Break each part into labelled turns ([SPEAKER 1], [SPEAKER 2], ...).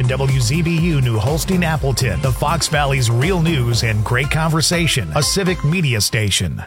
[SPEAKER 1] WZBU New Holstein Appleton, the Fox Valley's real news and great conversation, a civic media station.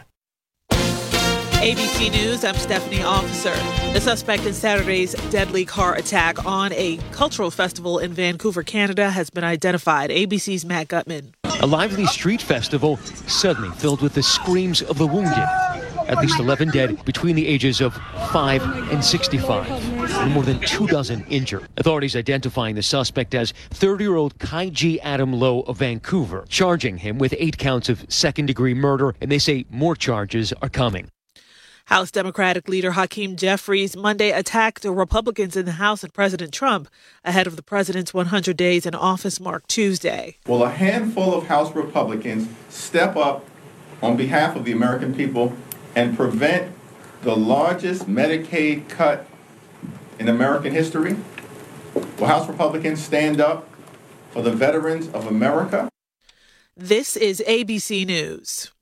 [SPEAKER 2] ABC News, I'm Stephanie Officer. The suspect in Saturday's deadly car attack on a cultural festival in Vancouver, Canada, has been identified. ABC's Matt Gutman.
[SPEAKER 3] A lively street festival suddenly filled with the screams of the wounded. At least 11 dead between the ages of 5 and 65, and more than 24 injured. Authorities identifying the suspect as 30-year-old Kaiji Adam Lowe of Vancouver, charging him with 8 counts of second-degree murder, and they say more charges are coming.
[SPEAKER 2] House Democratic leader Hakeem Jeffries Monday attacked Republicans in the House and President Trump ahead of the president's 100 days in office mark Tuesday.
[SPEAKER 4] Will a handful of House Republicans step up on behalf of the American people and prevent the largest Medicaid cut in American history? Will House Republicans stand up for the veterans of America?
[SPEAKER 2] This is ABC News.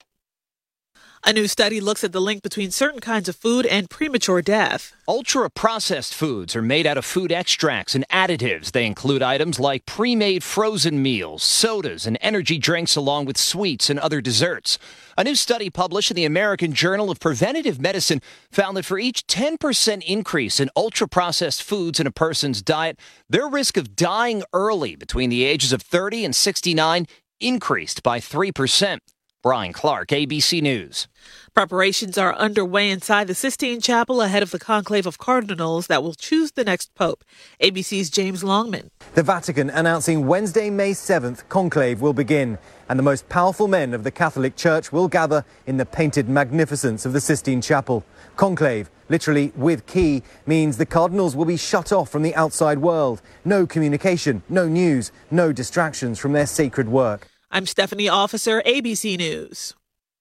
[SPEAKER 2] A new study looks at the link between certain kinds of food and premature death.
[SPEAKER 5] Ultra-processed foods are made out of food extracts and additives. They include items like pre-made frozen meals, sodas, and energy drinks, along with sweets and other desserts. A new study published in the American Journal of Preventive Medicine found that for each 10% increase in ultra-processed foods in a person's diet, their risk of dying early between the ages of 30 and 69 increased by 3%. Brian Clark, ABC News.
[SPEAKER 2] Preparations are underway inside the Sistine Chapel ahead of the conclave of cardinals that will choose the next pope. ABC's James Longman.
[SPEAKER 6] The Vatican announcing Wednesday, May 7th, conclave will begin, and the most powerful men of the Catholic Church will gather in the painted magnificence of the Sistine Chapel. Conclave, literally with key, means the cardinals will be shut off from the outside world. No communication, no news, no distractions from their sacred work.
[SPEAKER 2] I'm Stephanie Officer, ABC News.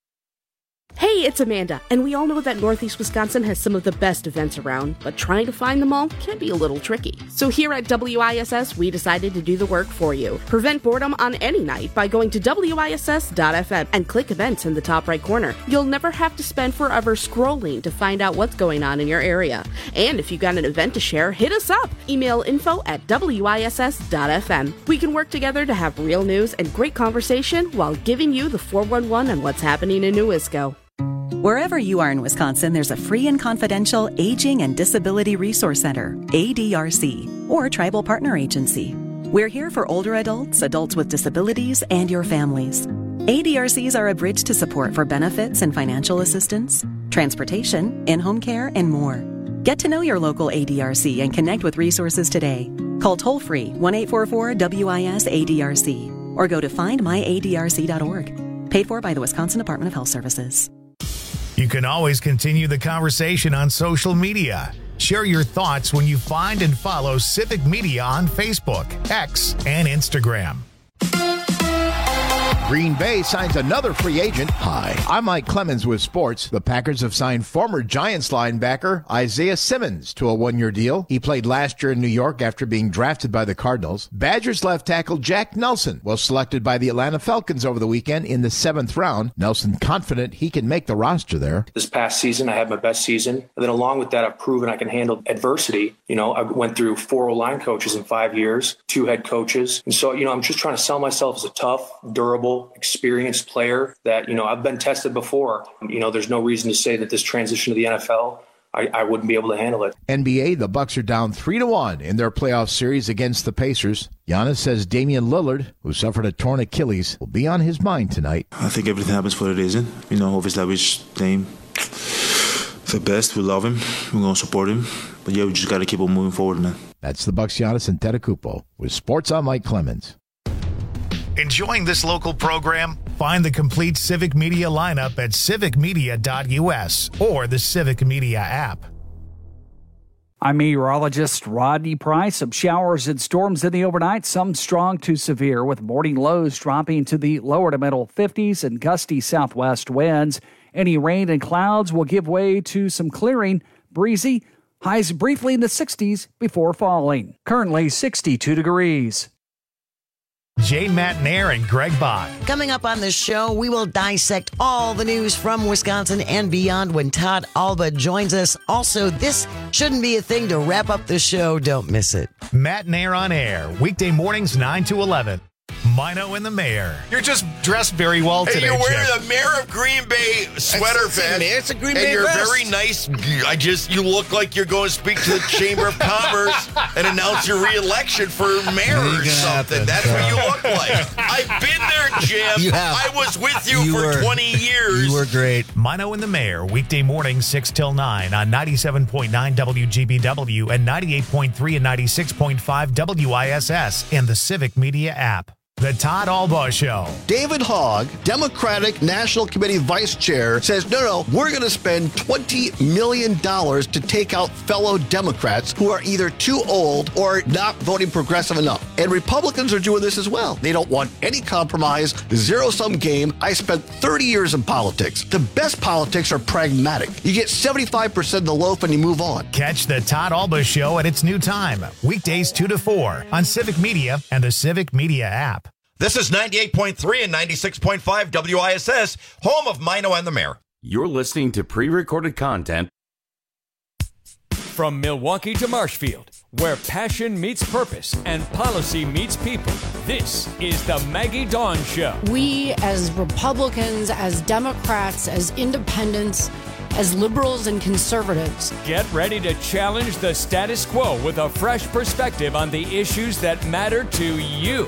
[SPEAKER 7] Hey, it's Amanda, and we all know that Northeast Wisconsin has some of the best events around, but trying to find them all can be a little tricky. So here at WISS, we decided to do the work for you. Prevent boredom on any night by going to WISS.FM and click events in the top right corner. You'll never have to spend forever scrolling to find out what's going on in your area. And if you got an event to share, hit us up. Email info@WISS.FM. We can work together to have real news and great conversation while giving you the 411 on what's happening in Newisco.
[SPEAKER 8] Wherever you are in Wisconsin, there's a free and confidential Aging and Disability Resource Center, ADRC, or Tribal Partner Agency. We're here for older adults, adults with disabilities, and your families. ADRCs are a bridge to support for benefits and financial assistance, transportation, in-home care, and more. Get to know your local ADRC and connect with resources today. Call toll-free 1-844-WIS-ADRC or go to findmyadrc.org. Paid for by the Wisconsin Department of Health Services.
[SPEAKER 1] You can always continue the conversation on social media. Share your thoughts when you find and follow Civic Media on Facebook, X, and Instagram.
[SPEAKER 9] Green Bay signs another free agent. Hi, I'm Mike Clemens with sports. The Packers have signed former Giants linebacker Isaiah Simmons to a one-year deal. He played last year in New York after being drafted by the Cardinals. Badgers left tackle Jack Nelson was selected by the Atlanta Falcons over the weekend in the 7th round. Nelson confident he can make the roster there.
[SPEAKER 10] This past season, I had my best season. And then along with that, I've proven I can handle adversity. You know, I went through 4 O-line coaches in 5 years, 2 head coaches. And so, I'm just trying to sell myself as a tough, durable, experienced player that, I've been tested before. There's no reason to say that this transition to the NFL, I wouldn't be able to handle it.
[SPEAKER 9] NBA, the Bucks are down 3-1 in their playoff series against the Pacers. Giannis says Damian Lillard, who suffered a torn Achilles, will be on his mind tonight.
[SPEAKER 11] I think everything happens for a reason. Obviously I wish Dame the best. We love him. We're going to support him. But yeah, we just got to keep on moving forward, man.
[SPEAKER 9] That's the Bucks, Giannis Antetokounmpo. With Sports, I'm Mike Clemens.
[SPEAKER 1] Enjoying this local program? Find the complete Civic Media lineup at civicmedia.us or the Civic Media app.
[SPEAKER 12] I'm meteorologist Rodney Price. Some showers and storms in the overnight, some strong to severe, with morning lows dropping to the lower to middle 50s and gusty southwest winds. Any rain and clouds will give way to some clearing, breezy, highs briefly in the 60s before falling. Currently 62 degrees.
[SPEAKER 1] Jane Matnair and Greg Bach.
[SPEAKER 13] Coming up on the show, we will dissect all the news from Wisconsin and beyond when Todd Alba joins us. Also, this shouldn't be a thing to wrap up the show. Don't miss it.
[SPEAKER 1] Matnair on air, weekday mornings 9 to 11. Mino and the Mayor. You're just dressed very well today,
[SPEAKER 14] you're wearing
[SPEAKER 1] Chip.
[SPEAKER 14] the Mayor of Green Bay sweater vest.
[SPEAKER 15] It's a Green
[SPEAKER 14] and
[SPEAKER 15] Bay
[SPEAKER 14] you're
[SPEAKER 15] vest.
[SPEAKER 14] very nice. You look like you're going to speak to the Chamber of Commerce and announce your re-election for mayor or something. That's what you look like. I've been there, Jim.
[SPEAKER 15] You have.
[SPEAKER 14] I was with you for 20 years.
[SPEAKER 15] You were great.
[SPEAKER 1] Mino and the Mayor, weekday mornings 6 till 9 on 97.9 WGBW and 98.3 and 96.5 WISS and the Civic Media app. The Todd Alba Show.
[SPEAKER 15] David Hogg, Democratic National Committee Vice Chair, says, no, we're going to spend $20 million to take out fellow Democrats who are either too old or not voting progressive enough. And Republicans are doing this as well. They don't want any compromise, zero-sum game. I spent 30 years in politics. The best politics are pragmatic. You get 75% of the loaf and you move on.
[SPEAKER 1] Catch the Todd Alba Show at its new time, weekdays 2 to 4 on Civic Media and the Civic Media app.
[SPEAKER 14] This is 98.3 and 96.5 WISS, home of Mino and the Mayor.
[SPEAKER 16] You're listening to pre-recorded content from Milwaukee to Marshfield, where passion meets purpose and policy meets people. This is the Maggie Dawn Show.
[SPEAKER 17] We, as Republicans, as Democrats, as independents, as liberals and conservatives,
[SPEAKER 16] get ready to challenge the status quo with a fresh perspective on the issues that matter to you.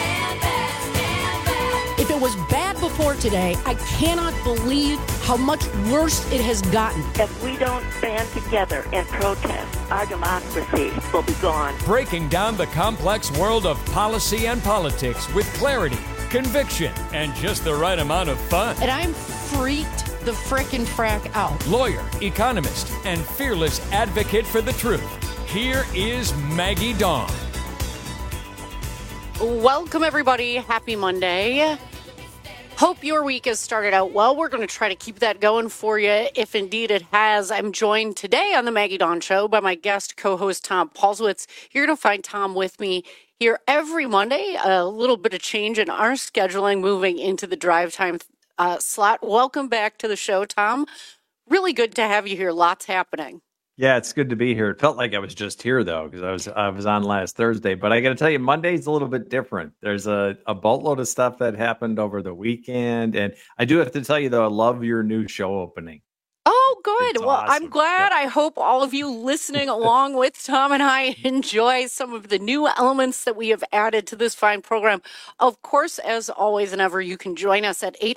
[SPEAKER 17] If it was bad before today, I cannot believe how much worse it has gotten.
[SPEAKER 18] If we don't band together and protest, our democracy will be gone.
[SPEAKER 16] Breaking down the complex world of policy and politics with clarity, conviction, and just the right amount of fun.
[SPEAKER 17] And I'm freaked the frickin' frack out.
[SPEAKER 16] Lawyer, economist, and fearless advocate for the truth. Here is Maggie Dawn.
[SPEAKER 17] Welcome, everybody. Happy Monday. Hope your week has started out well. We're going to try to keep that going for you, if indeed it has. I'm joined today on the Maggie Dawn Show by my guest co-host, Tom Paulswitz. You're going to find Tom with me here every Monday. A little bit of change in our scheduling moving into the drive time slot. Welcome back to the show, Tom. Really good to have you here. Lots happening.
[SPEAKER 19] Yeah, it's good to be here. It felt like I was just here, though, because I was on last Thursday. But I got to tell you, Monday's a little bit different. There's a boatload of stuff that happened over the weekend. And I do have to tell you, though, I love your new show opening.
[SPEAKER 17] Oh, good.
[SPEAKER 19] It's
[SPEAKER 17] well,
[SPEAKER 19] awesome.
[SPEAKER 17] I'm glad. Yeah. I hope all of you listening along with Tom and I enjoy some of the new elements that we have added to this fine program. Of course, as always and ever, you can join us at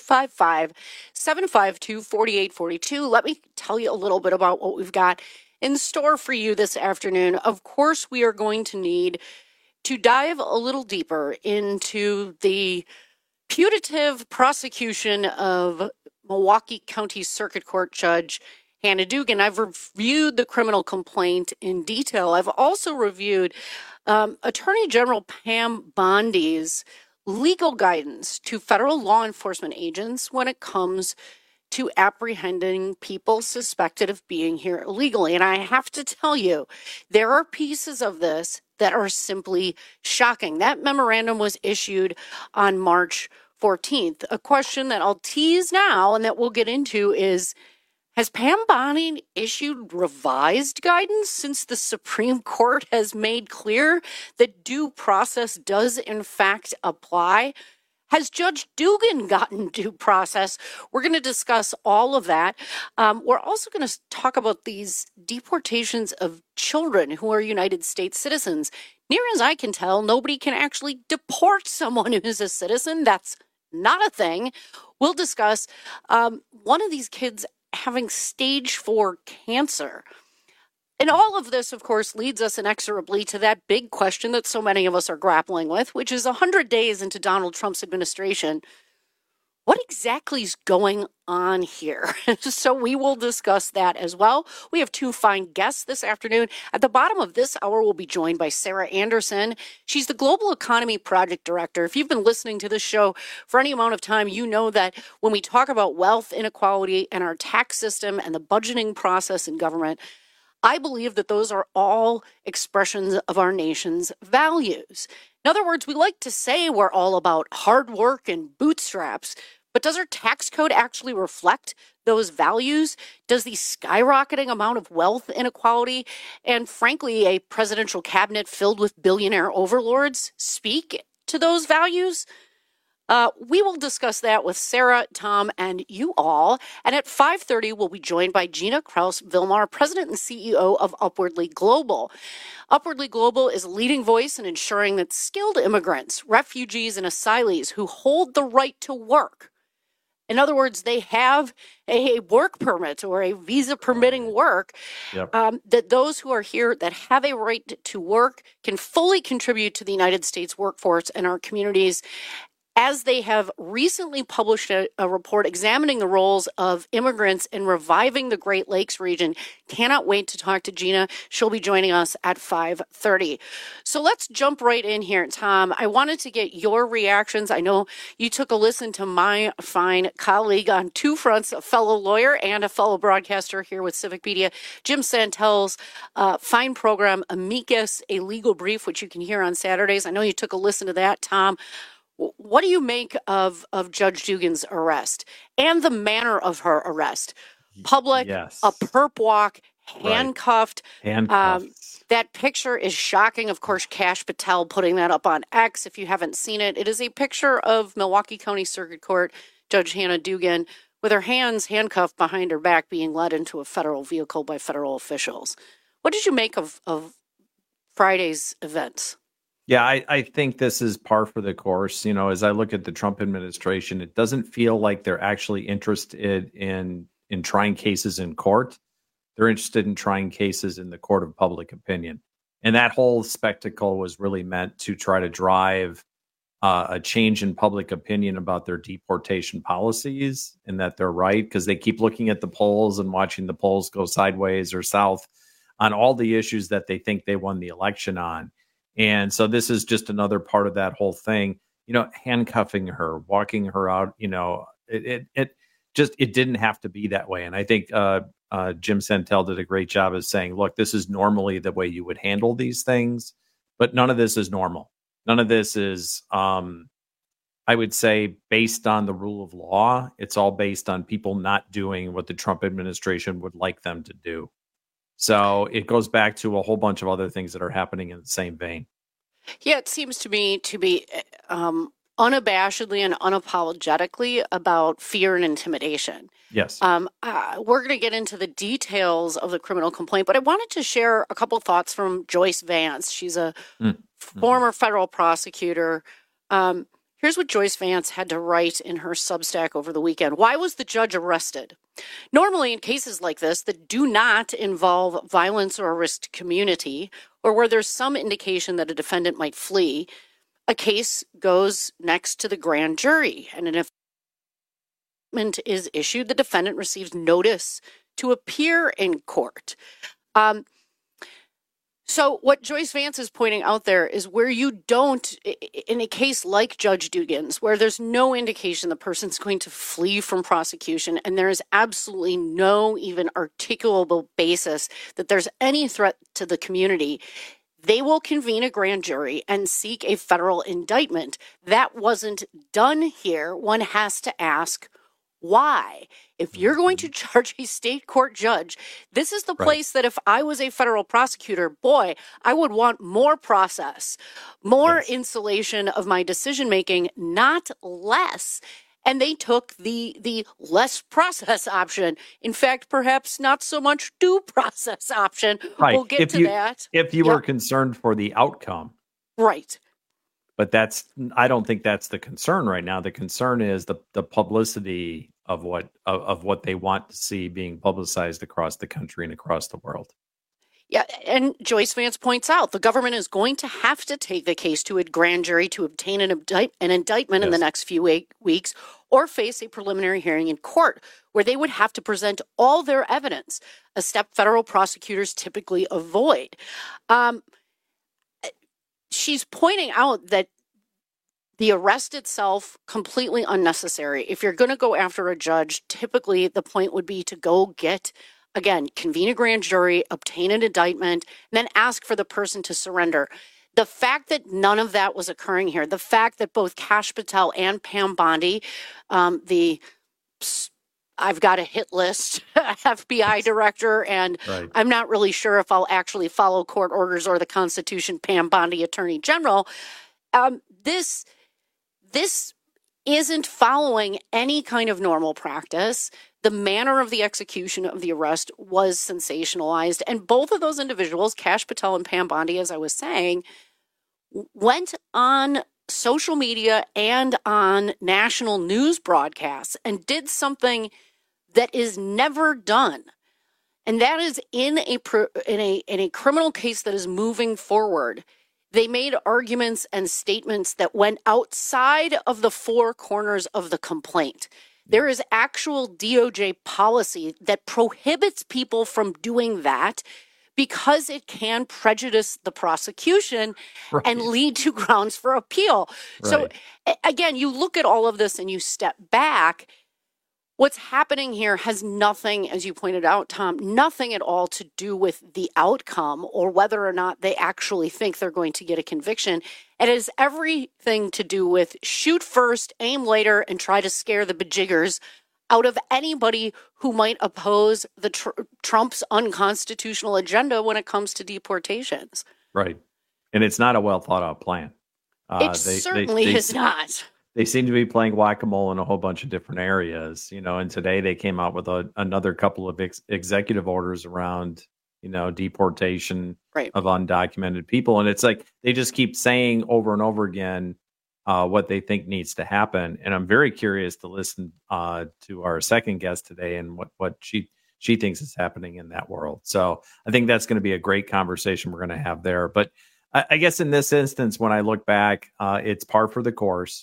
[SPEAKER 17] 855-752-4842. Let me tell you a little bit about what we've got in store for you this afternoon. Of course, we are going to need to dive a little deeper into the putative prosecution of Milwaukee County Circuit Court Judge Hannah Dugan. I've reviewed the criminal complaint in detail. I've also reviewed Attorney General Pam Bondi's legal guidance to federal law enforcement agents when it comes to apprehending people suspected of being here illegally. And I have to tell you, there are pieces of this that are simply shocking. That memorandum was issued on March 14th. A question that I'll tease now and that we'll get into is, has Pam Bondi issued revised guidance since the Supreme Court has made clear that due process does in fact apply? Has Judge Dugan gotten due process? We're going to discuss all of that. We're also going to talk about these deportations of children who are United States citizens. Near as I can tell, nobody can actually deport someone who is a citizen. That's not a thing. We'll discuss one of these kids having stage 4 cancer. And all of this, of course, leads us inexorably to that big question that so many of us are grappling with, which is 100 days into Donald Trump's administration. What exactly is going on here? So we will discuss that as well. We have two fine guests this afternoon. At the bottom of this hour, we'll be joined by Sarah Anderson. She's the Global Economy Project Director. If you've been listening to this show for any amount of time, you know that when we talk about wealth inequality and our tax system and the budgeting process in government, I believe that those are all expressions of our nation's values. In other words, we like to say we're all about hard work and bootstraps, but does our tax code actually reflect those values? Does the skyrocketing amount of wealth inequality and, frankly, a presidential cabinet filled with billionaire overlords speak to those values? We will discuss that with Sarah, Tom, and you all. And at 5:30, we'll be joined by Gina Kraus-Vilmar, President and CEO of Upwardly Global. Upwardly Global is a leading voice in ensuring that skilled immigrants, refugees, and asylees who hold the right to work, in other words, they have a work permit or a visa permitting work, that those who are here that have a right to work can fully contribute to the United States workforce and our communities, as they have recently published a report examining the roles of immigrants in reviving the Great Lakes region. Cannot wait to talk to Gina. She'll be joining us at 5:30. So let's jump right in here, Tom. I wanted to get your reactions. I know you took a listen to my fine colleague on two fronts, a fellow lawyer and a fellow broadcaster here with Civic Media, Jim Santel's fine program, Amicus, a legal brief, which you can hear on Saturdays. I know you took a listen to that, Tom. What do you make of Judge Dugan's arrest and the manner of her arrest? Public, a perp walk, handcuffed. That picture is shocking. Of course, Kash Patel putting that up on X. If you haven't seen it, it is a picture of Milwaukee County Circuit Court Judge Hannah Dugan with her hands handcuffed behind her back being led into a federal vehicle by federal officials. What did you make of Friday's events?
[SPEAKER 19] Yeah, I think this is par for the course. You know, as I look at the Trump administration, it doesn't feel like they're actually interested in trying cases in court. They're interested in trying cases in the court of public opinion. And that whole spectacle was really meant to try to drive a change in public opinion about their deportation policies and that they're right, because they keep looking at the polls and watching the polls go sideways or south on all the issues that they think they won the election on. And so this is just another part of that whole thing, you know, handcuffing her, walking her out, you know, it didn't have to be that way. And I think Jim Santel did a great job of saying, look, this is normally the way you would handle these things, but none of this is normal. None of this is, I would say, based on the rule of law. It's all based on people not doing what the Trump administration would like them to do. So it goes back to a whole bunch of other things that are happening in the same vein.
[SPEAKER 17] Yeah, it seems to me to be unabashedly and unapologetically about fear and intimidation.
[SPEAKER 19] Yes.
[SPEAKER 17] We're going to get into the details of the criminal complaint, but I wanted to share a couple thoughts from Joyce Vance. She's a former federal prosecutor. Here's what Joyce Vance had to write in her Substack over the weekend. Why was the judge arrested? Normally, in cases like this that do not involve violence or a risked community, or where there's some indication that a defendant might flee, a case goes next to the grand jury. And if indictment is issued, the defendant receives notice to appear in court. So what Joyce Vance is pointing out there is where you don't, in a case like Judge Dugan's, where there's no indication the person's going to flee from prosecution, and there is absolutely no even articulable basis that there's any threat to the community, they will convene a grand jury and seek a federal indictment. That wasn't done here. One has to ask, why? If you're going to charge a state court judge, this is the place that if I was a federal prosecutor, boy, I would want more process, more insulation of my decision-making, not less. And they took the less process option. In fact, perhaps not so much due process option.
[SPEAKER 19] Right.
[SPEAKER 17] We'll get to that.
[SPEAKER 19] If you were concerned for the outcome.
[SPEAKER 17] Right.
[SPEAKER 19] But I don't think that's the concern right now. The concern is the publicity of what they want to see being publicized across the country and across the world.
[SPEAKER 17] Yeah, and Joyce Vance points out the government is going to have to take the case to a grand jury to obtain an indictment in the next few weeks, or face a preliminary hearing in court where they would have to present all their evidence, a step federal prosecutors typically avoid. She's pointing out that the arrest itself, completely unnecessary. If you're going to go after a judge, typically the point would be to go get again, convene a grand jury, obtain an indictment, and then ask for the person to surrender. The fact that none of that was occurring here, the fact that both Kash Patel and Pam Bondi, I've got a hit list, FBI director, and right. I'm not really sure if I'll actually follow court orders or the Constitution, Pam Bondi, Attorney General. This isn't following any kind of normal practice. The manner of the execution of the arrest was sensationalized. And both of those individuals, Kash Patel and Pam Bondi, as I was saying, went on social media and on national news broadcasts and did something that is never done. And that is in a criminal case that is moving forward. They made arguments and statements that went outside of the four corners of the complaint. There is actual DOJ policy that prohibits people from doing that because it can prejudice the prosecution right. and lead to grounds for appeal. Right. So again, you look at all of this and you step back. What's happening here has nothing, as you pointed out, Tom, nothing at all to do with the outcome or whether or not they actually think they're going to get a conviction. It has everything to do with shoot first, aim later, and try to scare the bejiggers out of anybody who might oppose the Trump's unconstitutional agenda when it comes to deportations.
[SPEAKER 19] Right. And it's not a well thought out plan.
[SPEAKER 17] It certainly is not.
[SPEAKER 19] They seem to be playing whack-a-mole in a whole bunch of different areas, and today they came out with another couple of executive orders around, deportation right. of undocumented people. And it's like they just keep saying over and over again what they think needs to happen. And I'm very curious to listen to our second guest today and what she thinks is happening in that world. So I think that's going to be a great conversation we're going to have there. But I guess in this instance, when I look back, it's par for the course.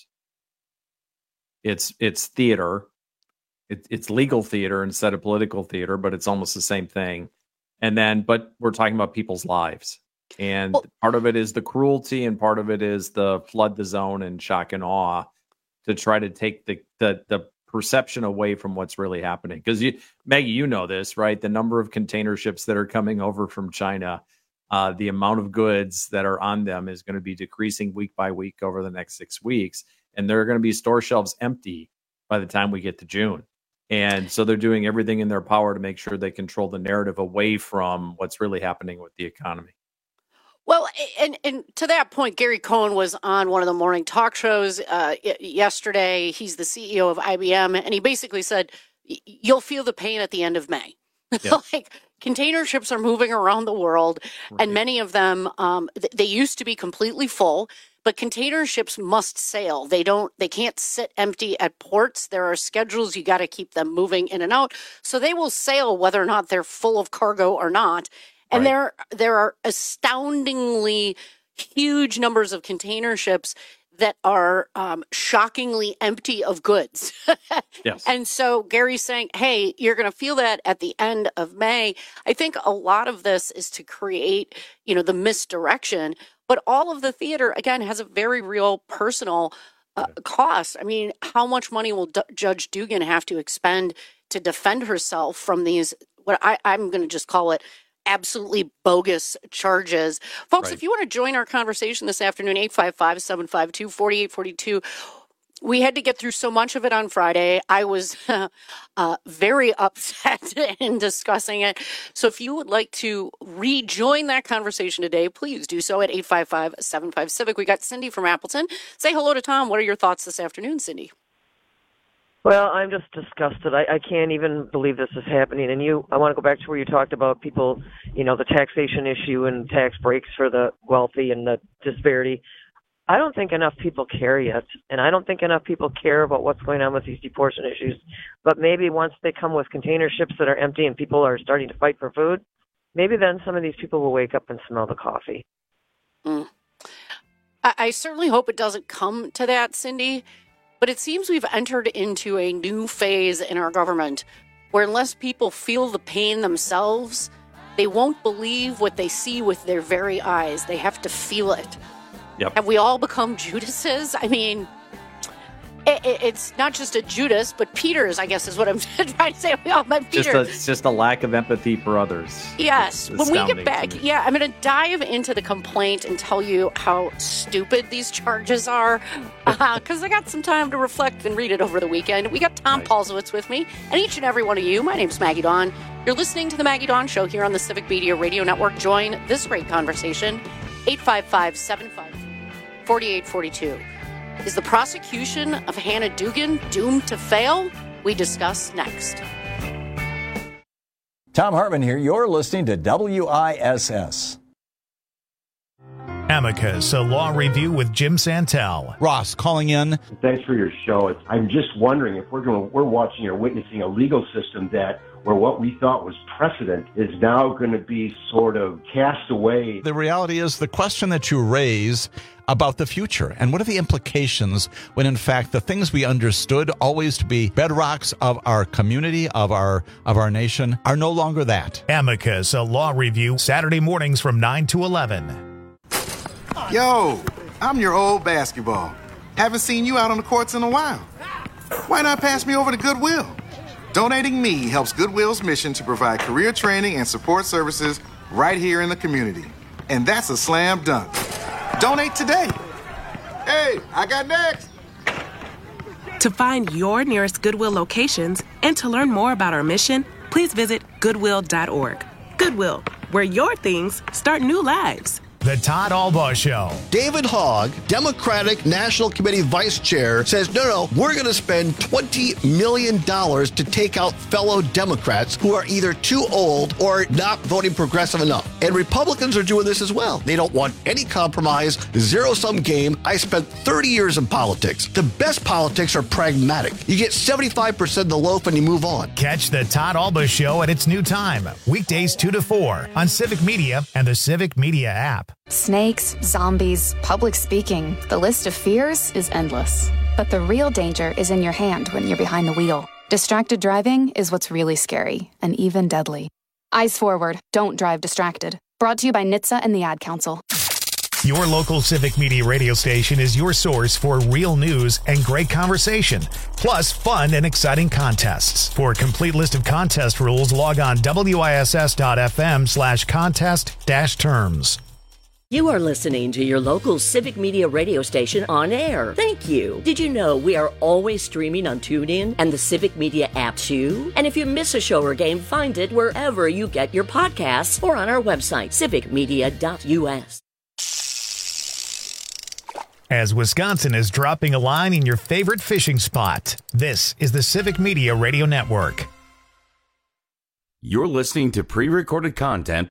[SPEAKER 19] It's theater. It's legal theater instead of political theater, but it's almost the same thing. But we're talking about people's lives. And part of it is the cruelty and part of it is the flood the zone and shock and awe to try to take the perception away from what's really happening. Because Maggie, you know this, right? The number of container ships that are coming over from China, the amount of goods that are on them is going to be decreasing week by week over the next 6 weeks. And there are going to be store shelves empty by the time we get to June. And so they're doing everything in their power to make sure they control the narrative away from what's really happening with the economy.
[SPEAKER 17] Well, and to that point, Gary Cohn was on one of the morning talk shows yesterday. He's the CEO of IBM, and he basically said, you'll feel the pain at the end of May. Yeah. Like, container ships are moving around the world, right. and many of them, they used to be completely full. But container ships must sail. They can't sit empty at ports. There are schedules. You got to keep them moving in and out. So they will sail whether or not they're full of cargo or not. And right. there are astoundingly huge numbers of container ships that are shockingly empty of goods. Yes. And so Gary's saying, hey, you're going to feel that at the end of May. I think a lot of this is to create, the misdirection. But all of the theater, again, has a very real personal cost. I mean, how much money will Judge Dugan have to expend to defend herself from these, what I'm going to just call it, absolutely bogus charges? Folks, right. If you want to join our conversation this afternoon, 855-752-4842. We had to get through so much of it on Friday. I was very upset in discussing it. So if you would like to rejoin that conversation today, please do so at 855-75-CIVIC. We got Cindy from Appleton. Say hello to Tom. What are your thoughts this afternoon, Cindy?
[SPEAKER 20] Well, I'm just disgusted. I can't even believe this is happening. And I want to go back to where you talked about people, the taxation issue and tax breaks for the wealthy and the disparity. I don't think enough people care yet, and I don't think enough people care about what's going on with these deportation issues. But maybe once they come with container ships that are empty and people are starting to fight for food, maybe then some of these people will wake up and smell the coffee.
[SPEAKER 17] I certainly hope it doesn't come to that, Cindy, but it seems we've entered into a new phase in our government where unless people feel the pain themselves, they won't believe what they see with their very eyes. They have to feel it. Yep. Have we all become Judases? I mean, It's not just a Judas, but Peter's, I guess is what I'm trying to say. We all met Peter.
[SPEAKER 19] It's just a lack of empathy for others.
[SPEAKER 17] Yes. When we get back, I'm going to dive into the complaint and tell you how stupid these charges are, because I got some time to reflect and read it over the weekend. We got Tom Paulsowitz with me, and each and every one of you. My name's Maggie Dawn. You're listening to The Maggie Dawn Show here on the Civic Media Radio Network. Join this great conversation, 855-752-4842. Is the prosecution of Hannah Dugan doomed to fail? We discuss next.
[SPEAKER 21] Tom Hartman here. You're listening to WISS.
[SPEAKER 1] Amicus, a law review with Jim Santel.
[SPEAKER 22] Ross calling in.
[SPEAKER 23] Thanks for your show. I'm just wondering if we're watching or witnessing a legal system where what we thought was precedent is now going to be sort of cast away.
[SPEAKER 22] The reality is the question that you raise about the future and what are the implications when in fact the things we understood always to be bedrocks of our community, of our nation, are no longer that.
[SPEAKER 1] Amicus, a law review, Saturday mornings from 9 to 11.
[SPEAKER 24] Yo, I'm your old basketball. Haven't seen you out on the courts in a while. Why not pass me over to Goodwill? Donating me helps Goodwill's mission to provide career training and support services right here in the community. And that's a slam dunk. Donate today. Hey, I got next.
[SPEAKER 25] To find your nearest Goodwill locations and to learn more about our mission, please visit Goodwill.org. Goodwill, where your things start new lives.
[SPEAKER 1] The Todd Albaugh Show.
[SPEAKER 15] David Hogg, Democratic National Committee Vice Chair, says, no, we're going to spend $20 million to take out fellow Democrats who are either too old or not voting progressive enough. And Republicans are doing this as well. They don't want any compromise, zero-sum game. I spent 30 years in politics. The best politics are pragmatic. You get 75% of the loaf and you move on.
[SPEAKER 1] Catch the Todd Albaugh Show at its new time, weekdays 2 to 4 on Civic Media and the Civic Media app.
[SPEAKER 26] Snakes, zombies, public speaking. The list of fears is endless. But the real danger is in your hand when you're behind the wheel. Distracted driving is what's really scary and even deadly. Eyes forward. Don't drive distracted. Brought to you by NHTSA and the Ad Council.
[SPEAKER 1] Your local Civic Media radio station is your source for real news and great conversation, plus fun and exciting contests. For a complete list of contest rules, log on wiss.fm/contest-terms.
[SPEAKER 27] You are listening to your local Civic Media radio station on air. Thank you. Did you know we are always streaming on TuneIn and the Civic Media app too? And if you miss a show or game, find it wherever you get your podcasts or on our website, civicmedia.us.
[SPEAKER 1] As Wisconsin is dropping a line in your favorite fishing spot, this is the Civic Media Radio Network.
[SPEAKER 28] You're listening to pre-recorded content.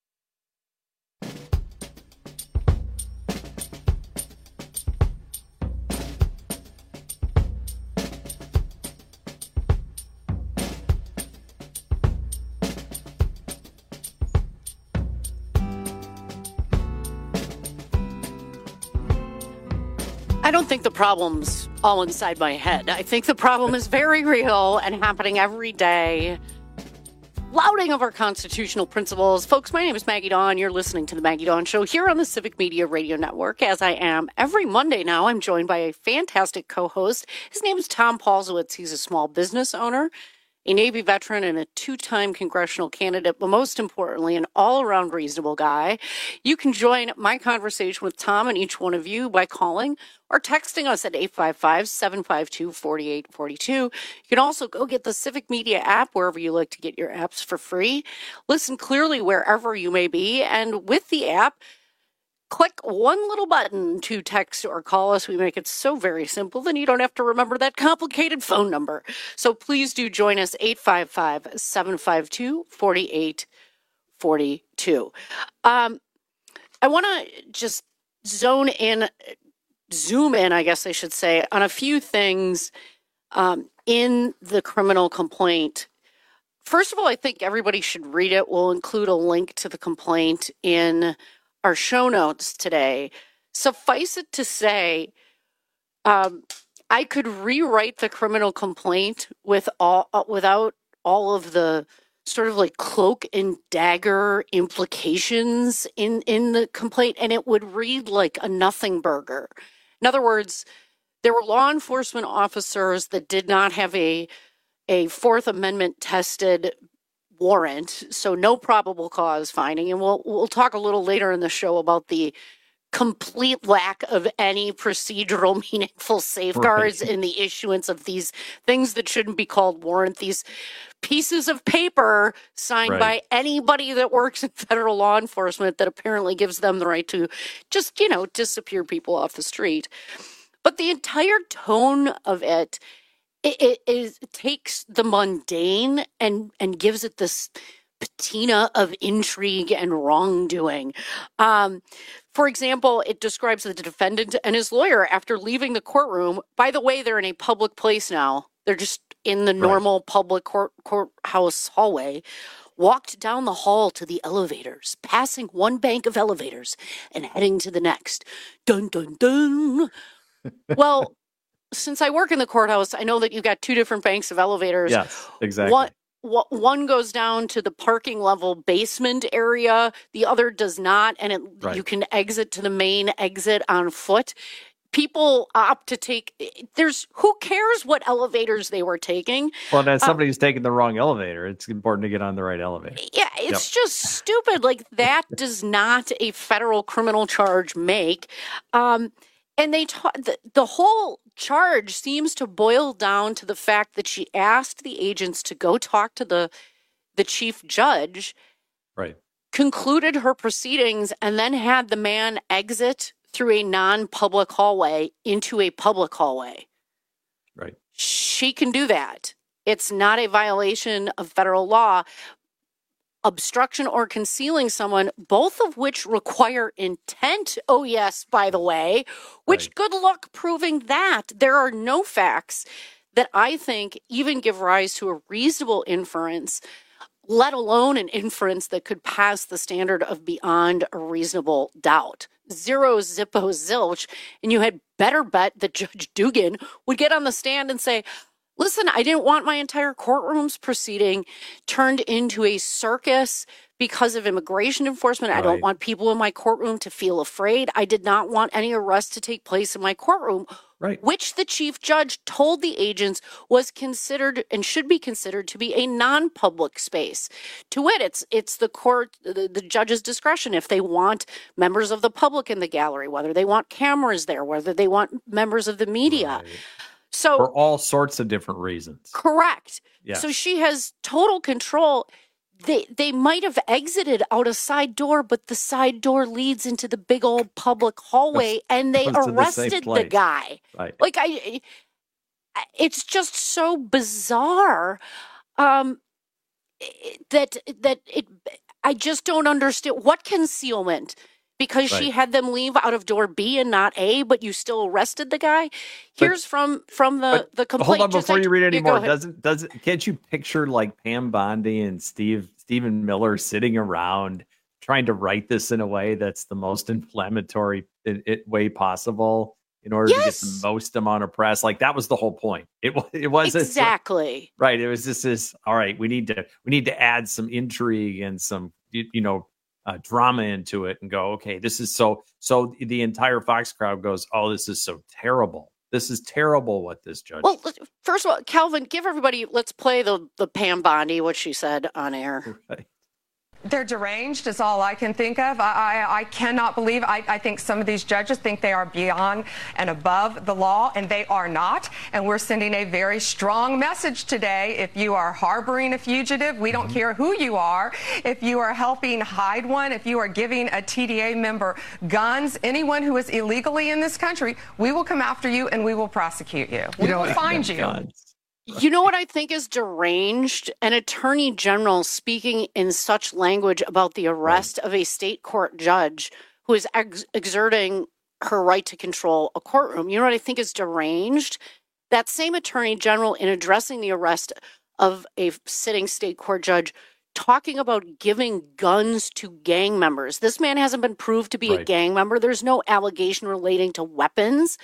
[SPEAKER 17] I don't think the problem's all inside my head. I think the problem is very real and happening every day. Flouting of our constitutional principles. Folks, my name is Maggie Dawn. You're listening to The Maggie Dawn Show here on the Civic Media Radio Network. As I am every Monday now, I'm joined by a fantastic co-host. His name is Tom Paulsowitz. He's a small business owner, a Navy veteran, and a two-time congressional candidate, but most importantly, an all-around reasonable guy. You can join my conversation with Tom and each one of you by calling or texting us at 855-752-4842. You can also go get the Civic Media app wherever you like to get your apps for free. Listen clearly wherever you may be, and with the app, click one little button to text or call us. We make it so very simple, then you don't have to remember that complicated phone number. So please do join us, 855-752-4842. I want to just zoom in, I guess I should say, on a few things in the criminal complaint. First of all, I think everybody should read it. We'll include a link to the complaint in our show notes today. Suffice it to say, I could rewrite the criminal complaint without all of the sort of like cloak and dagger implications in the complaint, and it would read like a nothing burger. In other words, There were law enforcement officers that did not have a Fourth Amendment tested warrant, so no probable cause finding. And we'll talk a little later in the show about the complete lack of any procedural meaningful safeguards in the issuance of these things that shouldn't be called warrant, these pieces of paper signed by anybody that works in federal law enforcement that apparently gives them the right to just, disappear people off the street. But the entire tone of it takes the mundane and gives it this patina of intrigue and wrongdoing. For example, it describes the defendant and his lawyer after leaving the courtroom. By the way, they're in a public place now. They're just in the normal public courthouse hallway. Walked down the hall to the elevators, passing one bank of elevators and heading to the next. Dun, dun, dun. Well, since I work in the courthouse, I know that you've got two different banks of elevators.
[SPEAKER 19] Yes, exactly.
[SPEAKER 17] One goes down to the parking level basement area. The other does not, and you can exit to the main exit on foot. People opt to take. Who cares what elevators they were taking?
[SPEAKER 19] Well, as somebody who's taking the wrong elevator, it's important to get on the right elevator.
[SPEAKER 17] Yeah, it's just stupid. Like, that does not a federal criminal charge make. And the whole charge seems to boil down to the fact that she asked the agents to go talk to the chief judge, concluded her proceedings, and then had the man exit through a non-public hallway into a public hallway.
[SPEAKER 19] Right.
[SPEAKER 17] She can do that. It's not a violation of federal law. Obstruction or concealing someone, both of which require intent. Oh, yes, by the way, which good luck proving that. There are no facts that I think even give rise to a reasonable inference, let alone an inference that could pass the standard of beyond a reasonable doubt. Zero, zippo, zilch. And you had better bet that Judge Dugan would get on the stand and say, listen, I didn't want my entire courtroom's proceeding turned into a circus because of immigration enforcement. I don't want people in my courtroom to feel afraid. I did not want any arrests to take place in my courtroom, which the chief judge told the agents was considered and should be considered to be a non-public space. To wit, it's the court, the judge's discretion if they want members of the public in the gallery, whether they want cameras there, whether they want members of the media. So,
[SPEAKER 19] for all sorts of different reasons.
[SPEAKER 17] Correct.
[SPEAKER 19] Yes.
[SPEAKER 17] So she has total control. They might have exited out a side door, but the side door leads into the big old public hallway, and they arrested the guy.
[SPEAKER 19] Right.
[SPEAKER 17] Like, it's just so bizarre that I just don't understand what concealment. Because she had them leave out of door B and not A, but you still arrested the guy. Here's from the complaint.
[SPEAKER 19] Hold on, before you read any more, can't you picture like Pam Bondi and Stephen Miller sitting around trying to write this in a way that's the most inflammatory way possible in order to get the most amount of press? Like, that was the whole point. It wasn't
[SPEAKER 17] exactly
[SPEAKER 19] right. It was just this. All right, we need to add some intrigue and some drama into it and go, okay, this is so the entire Fox crowd goes, oh, this is so terrible. This is terrible what this judge.
[SPEAKER 17] Well, first of all, Calvin, give everybody, let's play the Pam Bondi, what she said on air.
[SPEAKER 19] Right.
[SPEAKER 2] They're deranged is all I can think of. I cannot believe. I think some of these judges think they are beyond and above the law, and they are not. And we're sending a very strong message today. If you are harboring a fugitive, we don't care who you are. If you are helping hide one, if you are giving a TDA member guns, anyone who is illegally in this country, we will come after you and we will prosecute you. We will find you.
[SPEAKER 17] You know what I think is deranged? An attorney general speaking in such language about the arrest of a state court judge who is exerting her right to control a courtroom. You know what I think is deranged? That same attorney general, in addressing the arrest of a sitting state court judge, talking about giving guns to gang members. This man hasn't been proved to be a gang member. There's no allegation relating to weapons.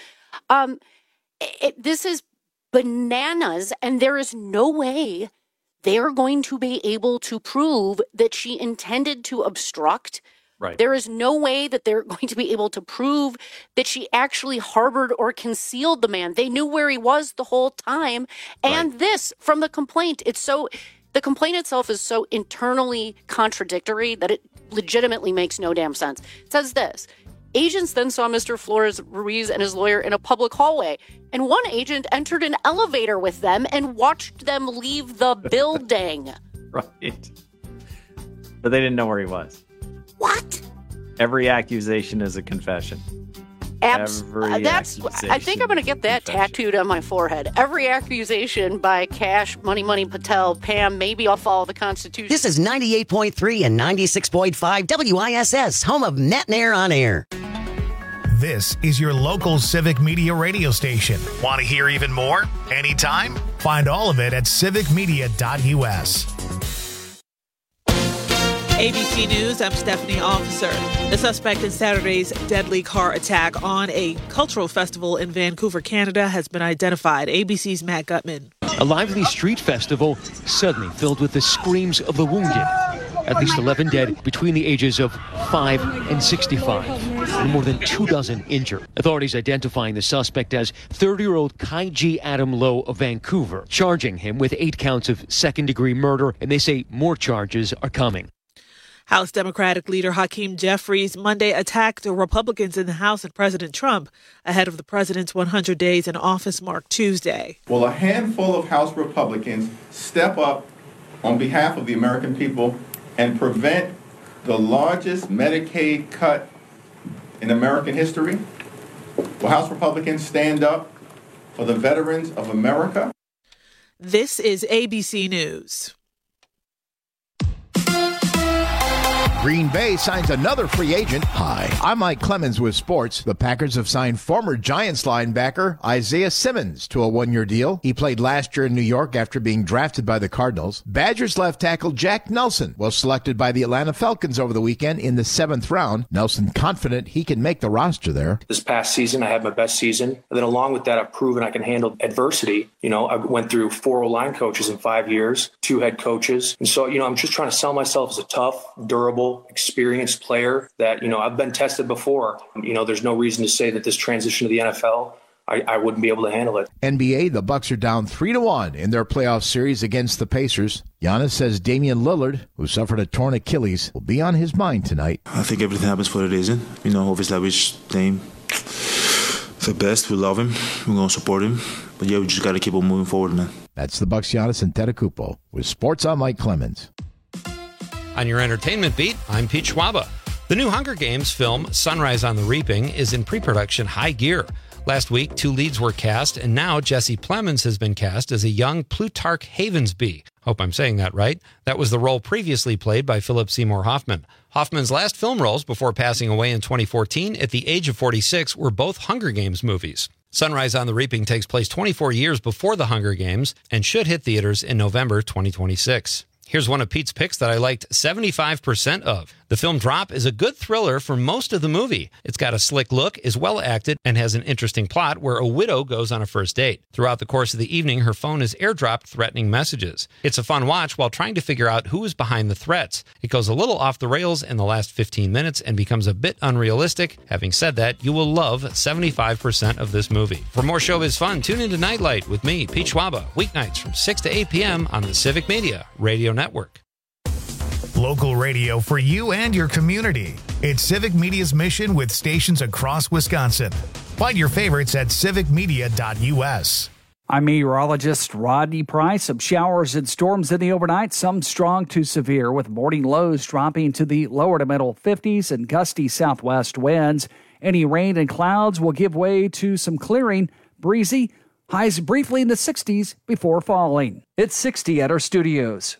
[SPEAKER 17] This is bananas, and there is no way they're going to be able to prove that she intended to obstruct
[SPEAKER 19] Right.
[SPEAKER 17] There is no way that they're going to be able to prove that she actually harbored or concealed the man. They knew where he was the whole time. And this, from the complaint, the complaint itself is so internally contradictory that it legitimately makes no damn sense. It says this: agents then saw Mr. Flores Ruiz and his lawyer in a public hallway, and one agent entered an elevator with them and watched them leave the building.
[SPEAKER 19] Right. But they didn't know where he was.
[SPEAKER 17] What?
[SPEAKER 19] Every accusation is a confession.
[SPEAKER 17] I think I'm going to get that tattooed on my forehead. Every accusation by Cash, Money Patel, Pam, maybe I'll follow the Constitution.
[SPEAKER 13] This is 98.3 and 96.5 WISS, home of Net and Air on Air.
[SPEAKER 1] This is your local Civic Media radio station. Want to hear even more? Anytime? Find all of it at civicmedia.us.
[SPEAKER 3] ABC News, I'm Stephanie Officer. The suspect in Saturday's deadly car attack on a cultural festival in Vancouver, Canada, has been identified. ABC's Matt Gutman.
[SPEAKER 4] A lively street festival suddenly filled with the screams of the wounded. At least 11 dead between the ages of 5 and 65, and more than 24 injured. Authorities identifying the suspect as 30-year-old Kai G. Adam Lowe of Vancouver, charging him with 8 counts of second-degree murder, and they say more charges are coming.
[SPEAKER 3] House Democratic leader Hakeem Jeffries Monday attacked Republicans in the House and President Trump ahead of the president's 100 days in office mark Tuesday.
[SPEAKER 5] Will a handful of House Republicans step up on behalf of the American people and prevent the largest Medicaid cut in American history? Will House Republicans stand up for the veterans of America?
[SPEAKER 3] This is ABC News.
[SPEAKER 9] Green Bay signs another free agent. Hi, I'm Mike Clemens with sports. The Packers have signed former Giants linebacker Isaiah Simmons to a one-year deal. He played last year in New York after being drafted by the Cardinals. Badgers left tackle Jack Nelson was selected by the Atlanta Falcons over the weekend in the 7th round. Nelson confident he can make the roster there.
[SPEAKER 6] This past season, I had my best season. And then along with that, I've proven I can handle adversity. You know, I went through 4 O-line coaches in 5 years, 2 head coaches. And so, I'm just trying to sell myself as a tough, durable, experienced player that, I've been tested before. There's no reason to say that this transition to the NFL, I wouldn't be able to handle it.
[SPEAKER 9] NBA, the Bucks are down 3-1 in their playoff series against the Pacers. Giannis says Damian Lillard, who suffered a torn Achilles, will be on his mind tonight.
[SPEAKER 7] I think everything happens for a reason. Obviously I wish Dame the best. We love him. We're going to support him. But yeah, we just got to keep on moving forward, man.
[SPEAKER 9] That's the Bucks, Giannis Antetokounmpo. With sports, I'm Mike Clemens.
[SPEAKER 8] On your entertainment beat, I'm Pete Schwaba. The new Hunger Games film, Sunrise on the Reaping, is in pre-production high gear. Last week, 2 leads were cast, and now Jesse Plemons has been cast as a young Plutarch Havensby. Hope I'm saying that right. That was the role previously played by Philip Seymour Hoffman. Hoffman's last film roles before passing away in 2014 at the age of 46 were both Hunger Games movies. Sunrise on the Reaping takes place 24 years before the Hunger Games and should hit theaters in November 2026. Here's one of Pete's picks that I liked 75% of. The film Drop is a good thriller for most of the movie. It's got a slick look, is well acted, and has an interesting plot where a widow goes on a first date. Throughout the course of the evening, her phone is airdropped threatening messages. It's a fun watch while trying to figure out who is behind the threats. It goes a little off the rails in the last 15 minutes and becomes a bit unrealistic. Having said that, you will love 75% of this movie. For more showbiz fun, tune into Nightlight with me, Pete Schwaba, weeknights from 6 to 8 p.m. on the Civic Media Radio Network.
[SPEAKER 1] Local radio for you and your community. It's Civic Media's mission with stations across Wisconsin. Find your favorites at civicmedia.us.
[SPEAKER 12] I'm meteorologist Rodney Price. Some showers and storms in the overnight, some strong to severe, with morning lows dropping to the lower to middle 50s and gusty southwest winds. Any rain and clouds will give way to some clearing, breezy, highs briefly in the 60s before falling. It's 60 at our studios.